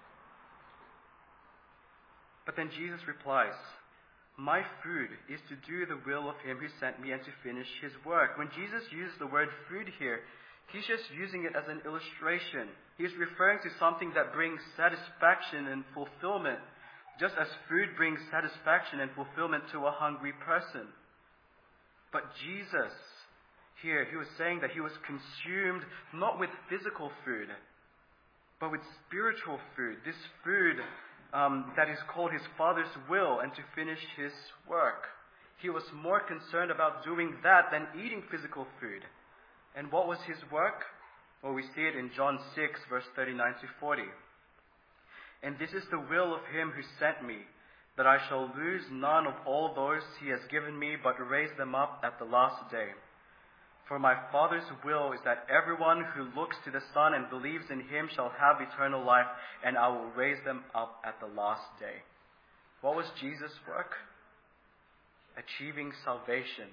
S4: But then Jesus replies, "My food is to do the will of him who sent me and to finish his work." When Jesus used the word food here, he's just using it as an illustration. He's referring to something that brings satisfaction and fulfillment, just as food brings satisfaction and fulfillment to a hungry person. But Jesus, here, he was saying that he was consumed not with physical food, but with spiritual food. This food that is called his Father's will and to finish his work. He was more concerned about doing that than eating physical food. And what was his work? Well, we see it in John 6, verse 39 to 40. "And this is the will of him who sent me, that I shall lose none of all those he has given me, but raise them up at the last day. For my Father's will is that everyone who looks to the Son and believes in him shall have eternal life, and I will raise them up at the last day." What was Jesus' work? Achieving salvation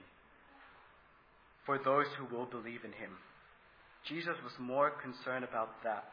S4: for those who will believe in him. Jesus was more concerned about that.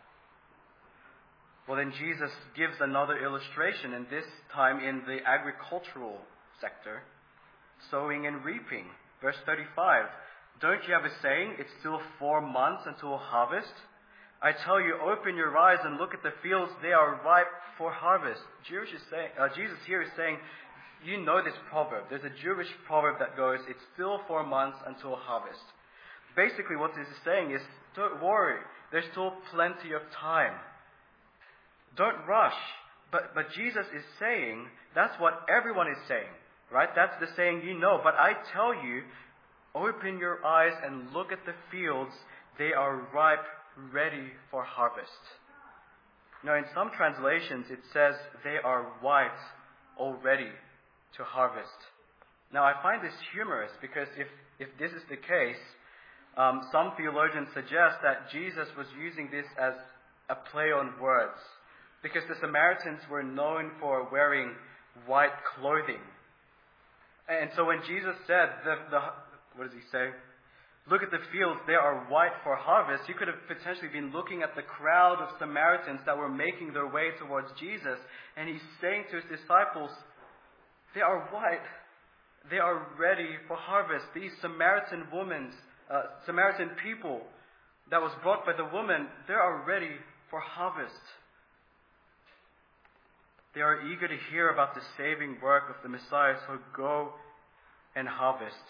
S4: Well, then Jesus gives another illustration, and this time in the agricultural sector, sowing and reaping. Verse 35, "Don't you have a saying, 'It's still 4 months until harvest'? I tell you, open your eyes and look at the fields, they are ripe for harvest." Jesus here is saying, you know this proverb. There's a Jewish proverb that goes, "It's still 4 months until harvest." Basically what this is saying is, don't worry, there's still plenty of time. Don't rush. But Jesus is saying, that's what everyone is saying, right? That's the saying you know. But I tell you, open your eyes and look at the fields. They are ripe, ready for harvest. Now, in some translations, it says they are white, already to harvest. Now, I find this humorous because if this is the case, some theologians suggest that Jesus was using this as a play on words, because the Samaritans were known for wearing white clothing. And so when Jesus said, what does he say? "Look at the fields, they are white for harvest," he could have potentially been looking at the crowd of Samaritans that were making their way towards Jesus, and he's saying to his disciples, they are white, they are ready for harvest. These Samaritan people that was brought by the woman, they are ready for harvest. They are eager to hear about the saving work of the Messiah, so go and harvest.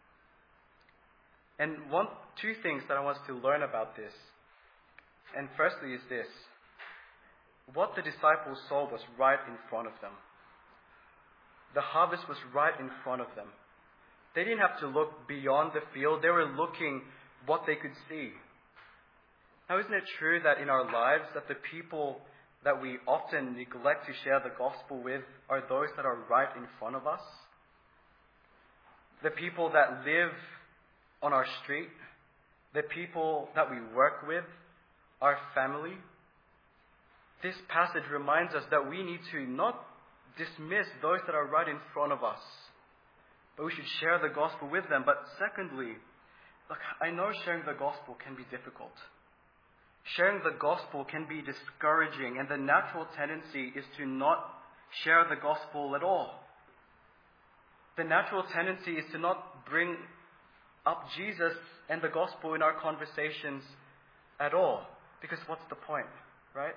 S4: And two things that I want us to learn about this. And firstly is this. What the disciples saw was right in front of them. The harvest was right in front of them. They didn't have to look beyond the field. They were looking what they could see. Now, isn't it true that in our lives that the people that we often neglect to share the gospel with are those that are right in front of us? The people that live on our street, the people that we work with, our family, this passage reminds us that we need to not dismiss those that are right in front of us, but we should share the gospel with them. But secondly, look, I know sharing the gospel can be difficult. Sharing the gospel can be discouraging, and the natural tendency is to not share the gospel at all. The natural tendency is to not bring up Jesus and the gospel in our conversations at all. Because what's the point, right?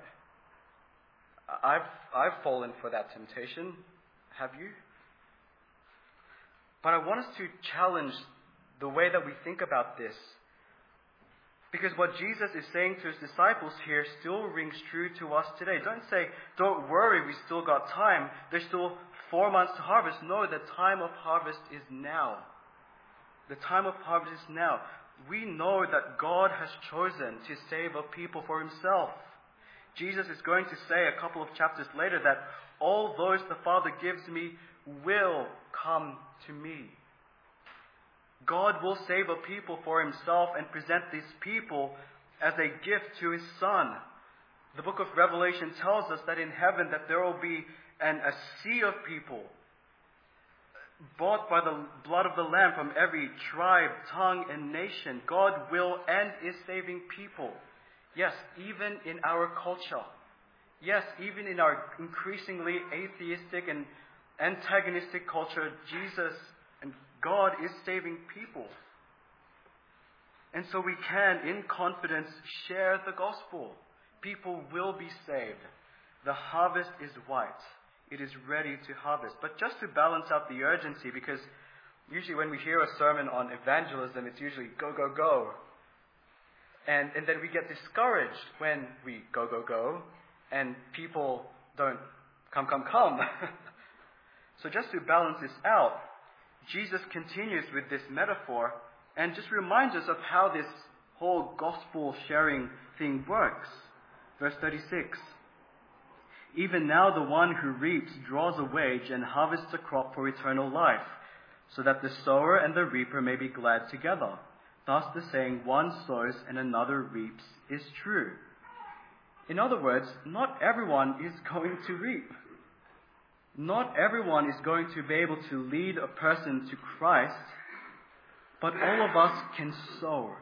S4: I've fallen for that temptation. Have you? But I want us to challenge the way that we think about this. Because what Jesus is saying to his disciples here still rings true to us today. Don't say, don't worry, we still got time. There's still 4 months to harvest. No, the time of harvest is now. The time of harvest is now. We know that God has chosen to save a people for himself. Jesus is going to say a couple of chapters later that all those the Father gives me will come to me. God will save a people for himself and present these people as a gift to his Son. The book of Revelation tells us that in heaven that there will be a sea of people bought by the blood of the Lamb from every tribe, tongue, and nation. God will and is saving people. Yes, even in our culture. Yes, even in our increasingly atheistic and antagonistic culture, Jesus and God is saving people. And so we can, in confidence, share the gospel. People will be saved. The harvest is white. It is ready to harvest. But just to balance out the urgency, because usually when we hear a sermon on evangelism, it's usually go, go, go. And then we get discouraged when we go, go, go, and people don't come, come, come. So just to balance this out, Jesus continues with this metaphor and just reminds us of how this whole gospel sharing thing works. Verse 36. Even now the one who reaps draws a wage and harvests a crop for eternal life, so that the sower and the reaper may be glad together. Thus the saying, one sows and another reaps, is true. In other words, not everyone is going to reap. Not everyone is going to be able to lead a person to Christ, but all of us can sow.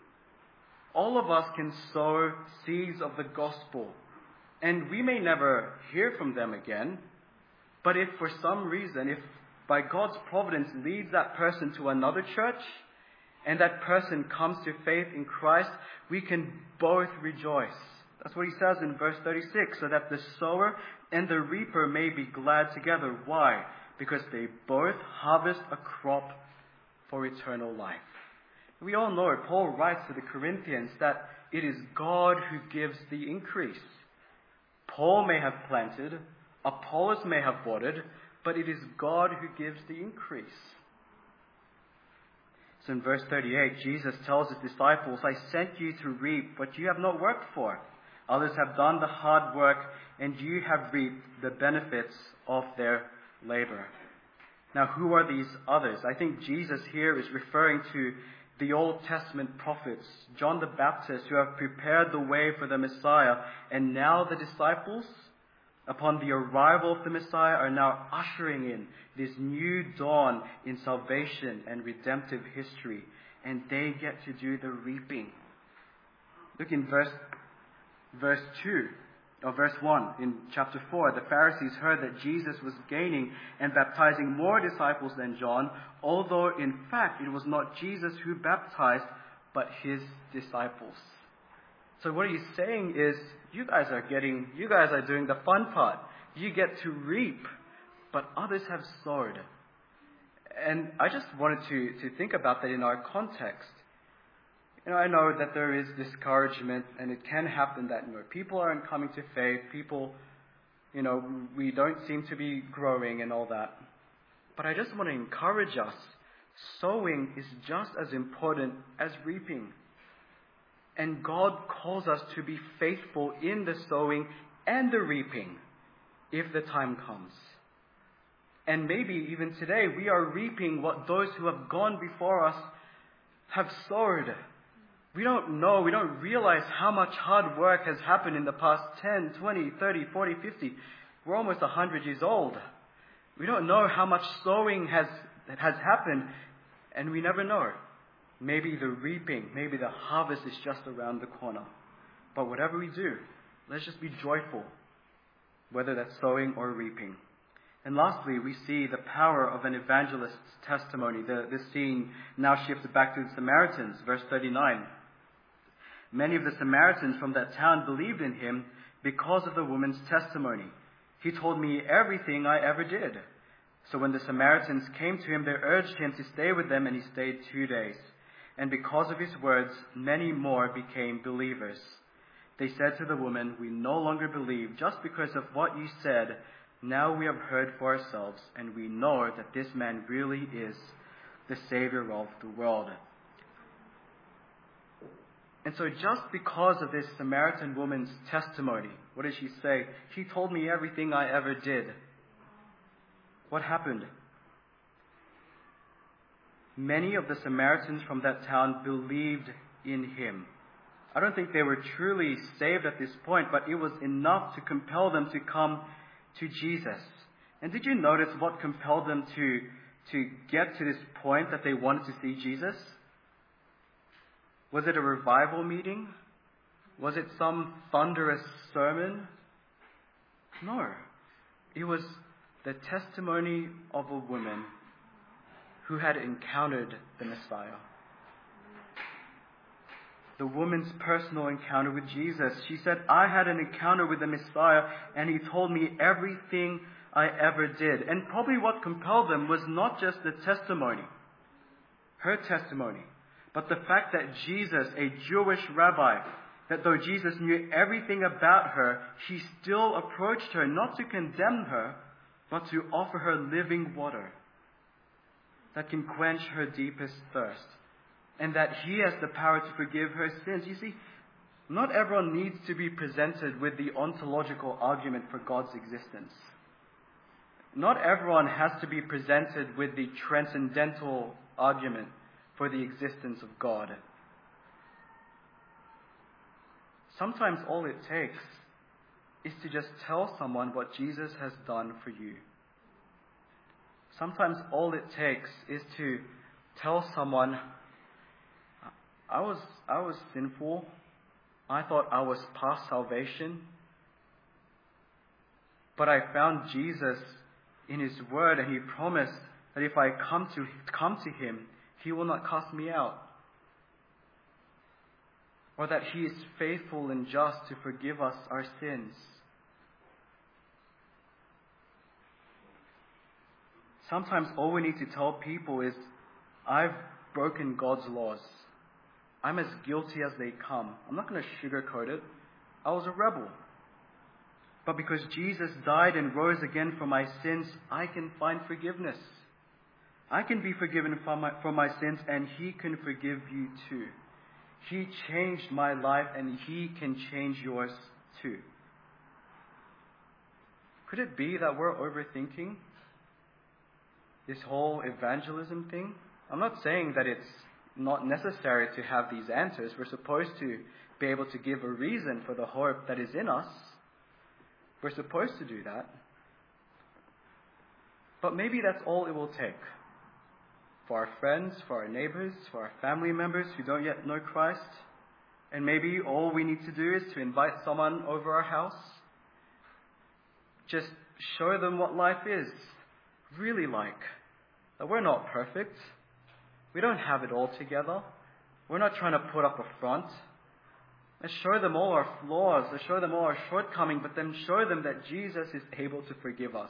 S4: All of us can sow seeds of the gospel. And we may never hear from them again, but if for some reason, if by God's providence leads that person to another church, and that person comes to faith in Christ, we can both rejoice. That's what he says in verse 36, so that the sower and the reaper may be glad together. Why? Because they both harvest a crop for eternal life. We all know it. Paul writes to the Corinthians that it is God who gives the increase. Paul may have planted, Apollos may have watered, but it is God who gives the increase. So in verse 38, Jesus tells his disciples, I sent you to reap what you have not worked for. Others have done the hard work, and you have reaped the benefits of their labor. Now, who are these others? I think Jesus here is referring to the Old Testament prophets, John the Baptist, who have prepared the way for the Messiah, and now the disciples, upon the arrival of the Messiah, are now ushering in this new dawn in salvation and redemptive history, and they get to do the reaping. Look in verse 2, or verse 1 in chapter 4. The Pharisees heard that Jesus was gaining and baptizing more disciples than John, although in fact it was not Jesus who baptized, but his disciples. So what he's saying is, you guys are doing the fun part. You get to reap, but others have sowed. And I just wanted to think about that in our context. I know that there is discouragement, and it can happen that people aren't coming to faith. People, we don't seem to be growing and all that. But I just want to encourage us. Sowing is just as important as reaping. And God calls us to be faithful in the sowing and the reaping if the time comes. And maybe even today we are reaping what those who have gone before us have sowed. We don't know, we don't realize how much hard work has happened in the past 10, 20, 30, 40, 50. We're almost 100 years old. We don't know how much sowing has happened, and we never know. Maybe the reaping, maybe the harvest is just around the corner. But whatever we do, let's just be joyful, whether that's sowing or reaping. And lastly, we see the power of an evangelist's testimony. The scene now shifts back to the Samaritans, verse 39. Many of the Samaritans from that town believed in him because of the woman's testimony. He told me everything I ever did. So when the Samaritans came to him, they urged him to stay with them, and he stayed 2 days. And because of his words, many more became believers. They said to the woman, "We no longer believe just because of what you said. Now we have heard for ourselves, and we know that this man really is the Savior of the world." And so just because of this Samaritan woman's testimony, what does she say? He told me everything I ever did. What happened? Many of the Samaritans from that town believed in him. I don't think they were truly saved at this point, but it was enough to compel them to come to Jesus. And did you notice what compelled them to get to this point that they wanted to see Jesus? Was it a revival meeting? Was it some thunderous sermon? No. It was the testimony of a woman who had encountered the Messiah. The woman's personal encounter with Jesus. She said, "I had an encounter with the Messiah, and he told me everything I ever did." And probably what compelled them was not just the testimony, her testimony, but the fact that Jesus, a Jewish rabbi, that though Jesus knew everything about her, he still approached her not to condemn her, but to offer her living water that can quench her deepest thirst, and that he has the power to forgive her sins. You see, not everyone needs to be presented with the ontological argument for God's existence. Not everyone has to be presented with the transcendental argument for the existence of God. Sometimes all it takes is to just tell someone what Jesus has done for you. Sometimes all it takes is to tell someone, I was sinful. I thought I was past salvation. But I found Jesus in his word, and he promised that if I come to him, he will not cast me out. Or that he is faithful and just to forgive us our sins. Sometimes all we need to tell people is, I've broken God's laws. I'm as guilty as they come. I'm not going to sugarcoat it. I was a rebel. But because Jesus died and rose again for my sins, I can find forgiveness. I can be forgiven for my sins, and he can forgive you too. He changed my life, and he can change yours too. Could it be that we're overthinking this whole evangelism thing? I'm not saying that it's not necessary to have these answers. We're supposed to be able to give a reason for the hope that is in us. We're supposed to do that. But maybe that's all it will take. For our friends, for our neighbors, for our family members who don't yet know Christ. And maybe all we need to do is to invite someone over our house. Just show them what life is really like. That we're not perfect. We don't have it all together. We're not trying to put up a front. Let's show them all our flaws. Let's show them all our shortcomings, but then show them that Jesus is able to forgive us.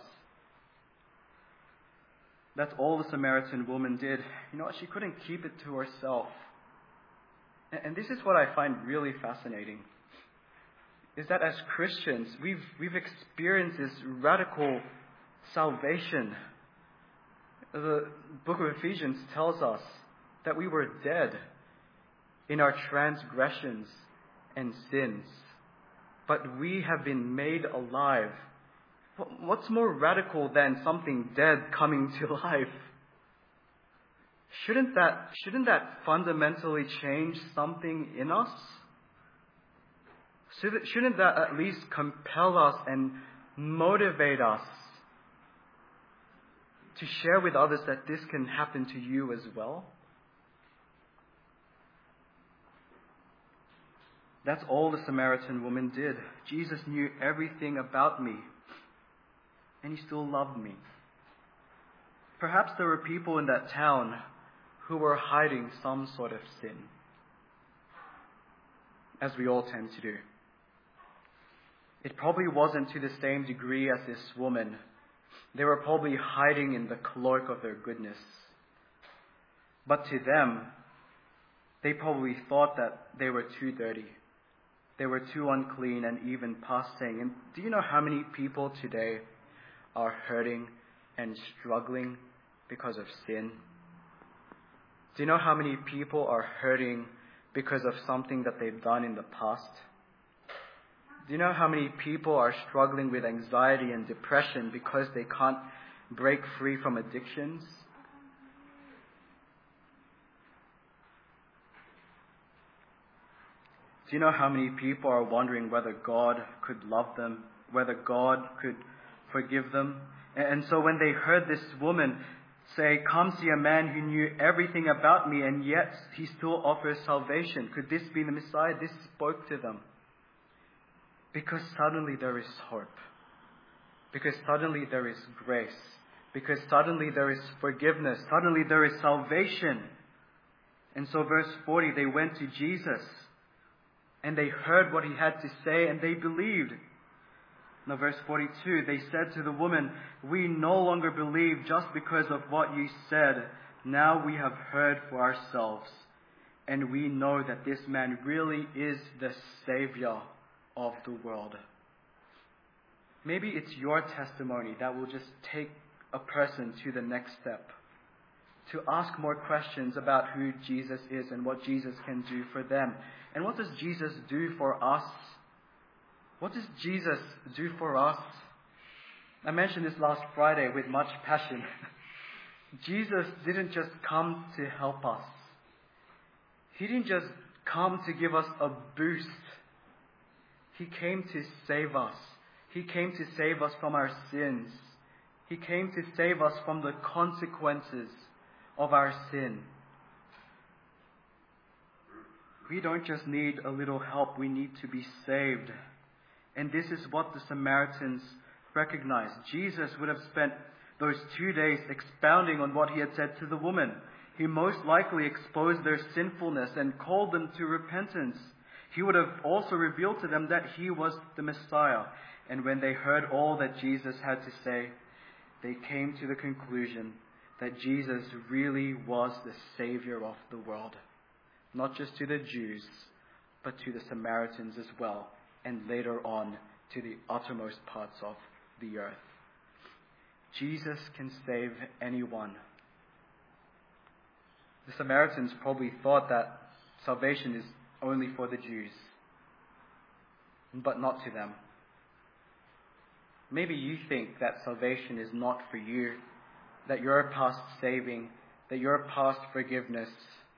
S4: That's all the Samaritan woman did. You know what? She couldn't keep it to herself. And this is what I find really fascinating. Is that as Christians, we've experienced this radical salvation. The book of Ephesians tells us that we were dead in our transgressions and sins, but we have been made alive. What's more radical than something dead coming to life? shouldn't that fundamentally change something in us? Shouldn't that at least compel us and motivate us to share with others that this can happen to you as well? That's all the Samaritan woman did. Jesus knew everything about me, and he still loved me. Perhaps there were people in that town who were hiding some sort of sin, as we all tend to do. It probably wasn't to the same degree as this woman. They were probably hiding in the cloak of their goodness. But to them, they probably thought that they were too dirty. They were too unclean and even past saying. And do you know how many people today are hurting and struggling because of sin? Do you know how many people are hurting because of something that they've done in the past? Do you know how many people are struggling with anxiety and depression because they can't break free from addictions? Do you know how many people are wondering whether God could love them, whether God could forgive them? And so when they heard this woman say, "Come see a man who knew everything about me, and yet he still offers salvation. Could this be the Messiah?" This spoke to them. Because suddenly there is hope. Because suddenly there is grace. Because suddenly there is forgiveness. Suddenly there is salvation. And so verse 40, they went to Jesus. And they heard what he had to say, and they believed. Now verse 42, they said to the woman, "We no longer believe just because of what you said. Now we have heard for ourselves. And we know that this man really is the Savior of the world." Maybe it's your testimony that will just take a person to the next step, to ask more questions about who Jesus is and what Jesus can do for them. And what does Jesus do for us? What does Jesus do for us? I mentioned this last Friday with much passion. Jesus didn't just come to help us. He didn't just come to give us a boost. He came to save us. He came to save us from our sins. He came to save us from the consequences of our sin. We don't just need a little help, we need to be saved. And this is what the Samaritans recognized. Jesus would have spent those 2 days expounding on what he had said to the woman. He most likely exposed their sinfulness and called them to repentance. He would have also revealed to them that he was the Messiah. And when they heard all that Jesus had to say, they came to the conclusion that Jesus really was the Savior of the world. Not just to the Jews, but to the Samaritans as well, and later on to the uttermost parts of the earth. Jesus can save anyone. The Samaritans probably thought that salvation is only for the Jews, but not to them. Maybe you think that salvation is not for you, that you're past saving, that you're past forgiveness.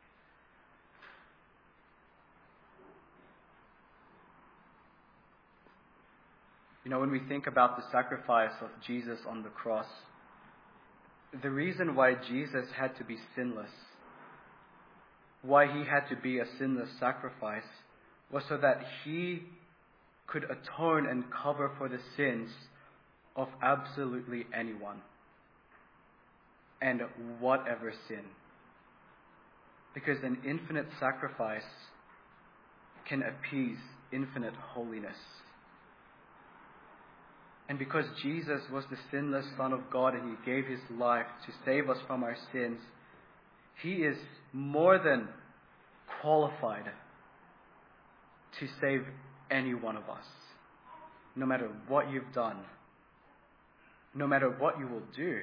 S4: You know, when we think about the sacrifice of Jesus on the cross, the reason why Jesus had to be sinless, why he had to be a sinless sacrifice, was so that he could atone and cover for the sins of absolutely anyone and whatever sin. Because an infinite sacrifice can appease infinite holiness. And because Jesus was the sinless Son of God and he gave his life to save us from our sins, he is more than qualified to save any one of us. No matter what you've done, no matter what you will do,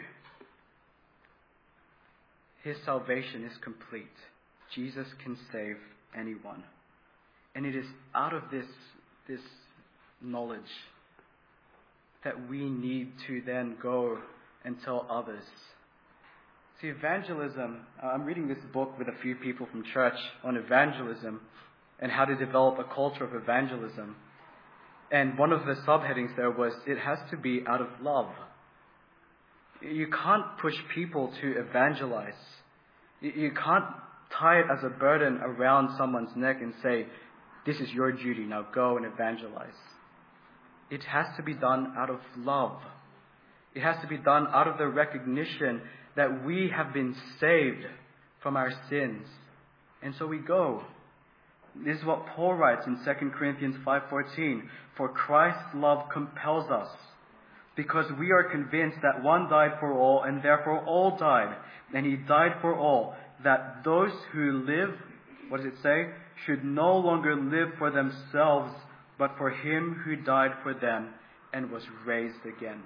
S4: his salvation is complete. Jesus can save anyone. And it is out of this knowledge that we need to then go and tell others See, evangelism, I'm reading this book with a few people from church on evangelism and how to develop a culture of evangelism. And one of the subheadings there was, it has to be out of love. You can't push people to evangelize. You can't tie it as a burden around someone's neck and say, this is your duty, now go and evangelize. It has to be done out of love. It has to be done out of the recognition that we have been saved from our sins. And so we go. This is what Paul writes in 2 Corinthians 5:14. For Christ's love compels us, because we are convinced that one died for all, and therefore all died. And he died for all, that those who live, what does it say? Should no longer live for themselves, but for him who died for them and was raised again.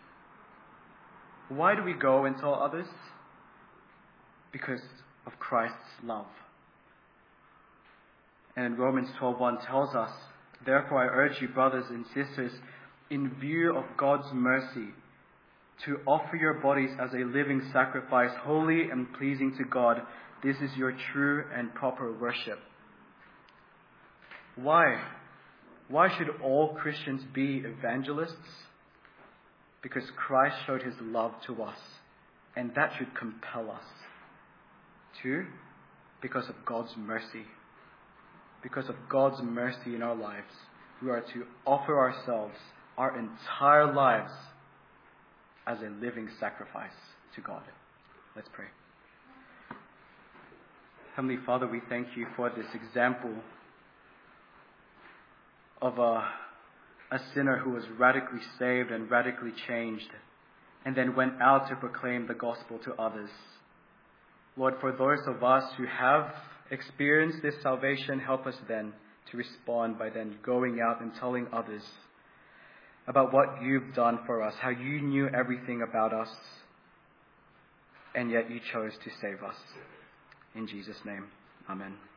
S4: Why do we go and tell others? Because of Christ's love. And Romans 12:1 tells us, therefore I urge you, brothers and sisters, in view of God's mercy, to offer your bodies as a living sacrifice, holy and pleasing to God. This is your true and proper worship. Why? Why should all Christians be evangelists? Because Christ showed his love to us, and that should compel us. 2, because of God's mercy. Because of God's mercy in our lives, we are to offer ourselves, our entire lives, as a living sacrifice to God. Let's pray. Heavenly Father, we thank you for this example of a sinner who was radically saved and radically changed, and then went out to proclaim the gospel to others. Lord, for those of us who have experienced this salvation, help us then to respond by then going out and telling others about what you've done for us, how you knew everything about us, and yet you chose to save us. In Jesus' name, amen.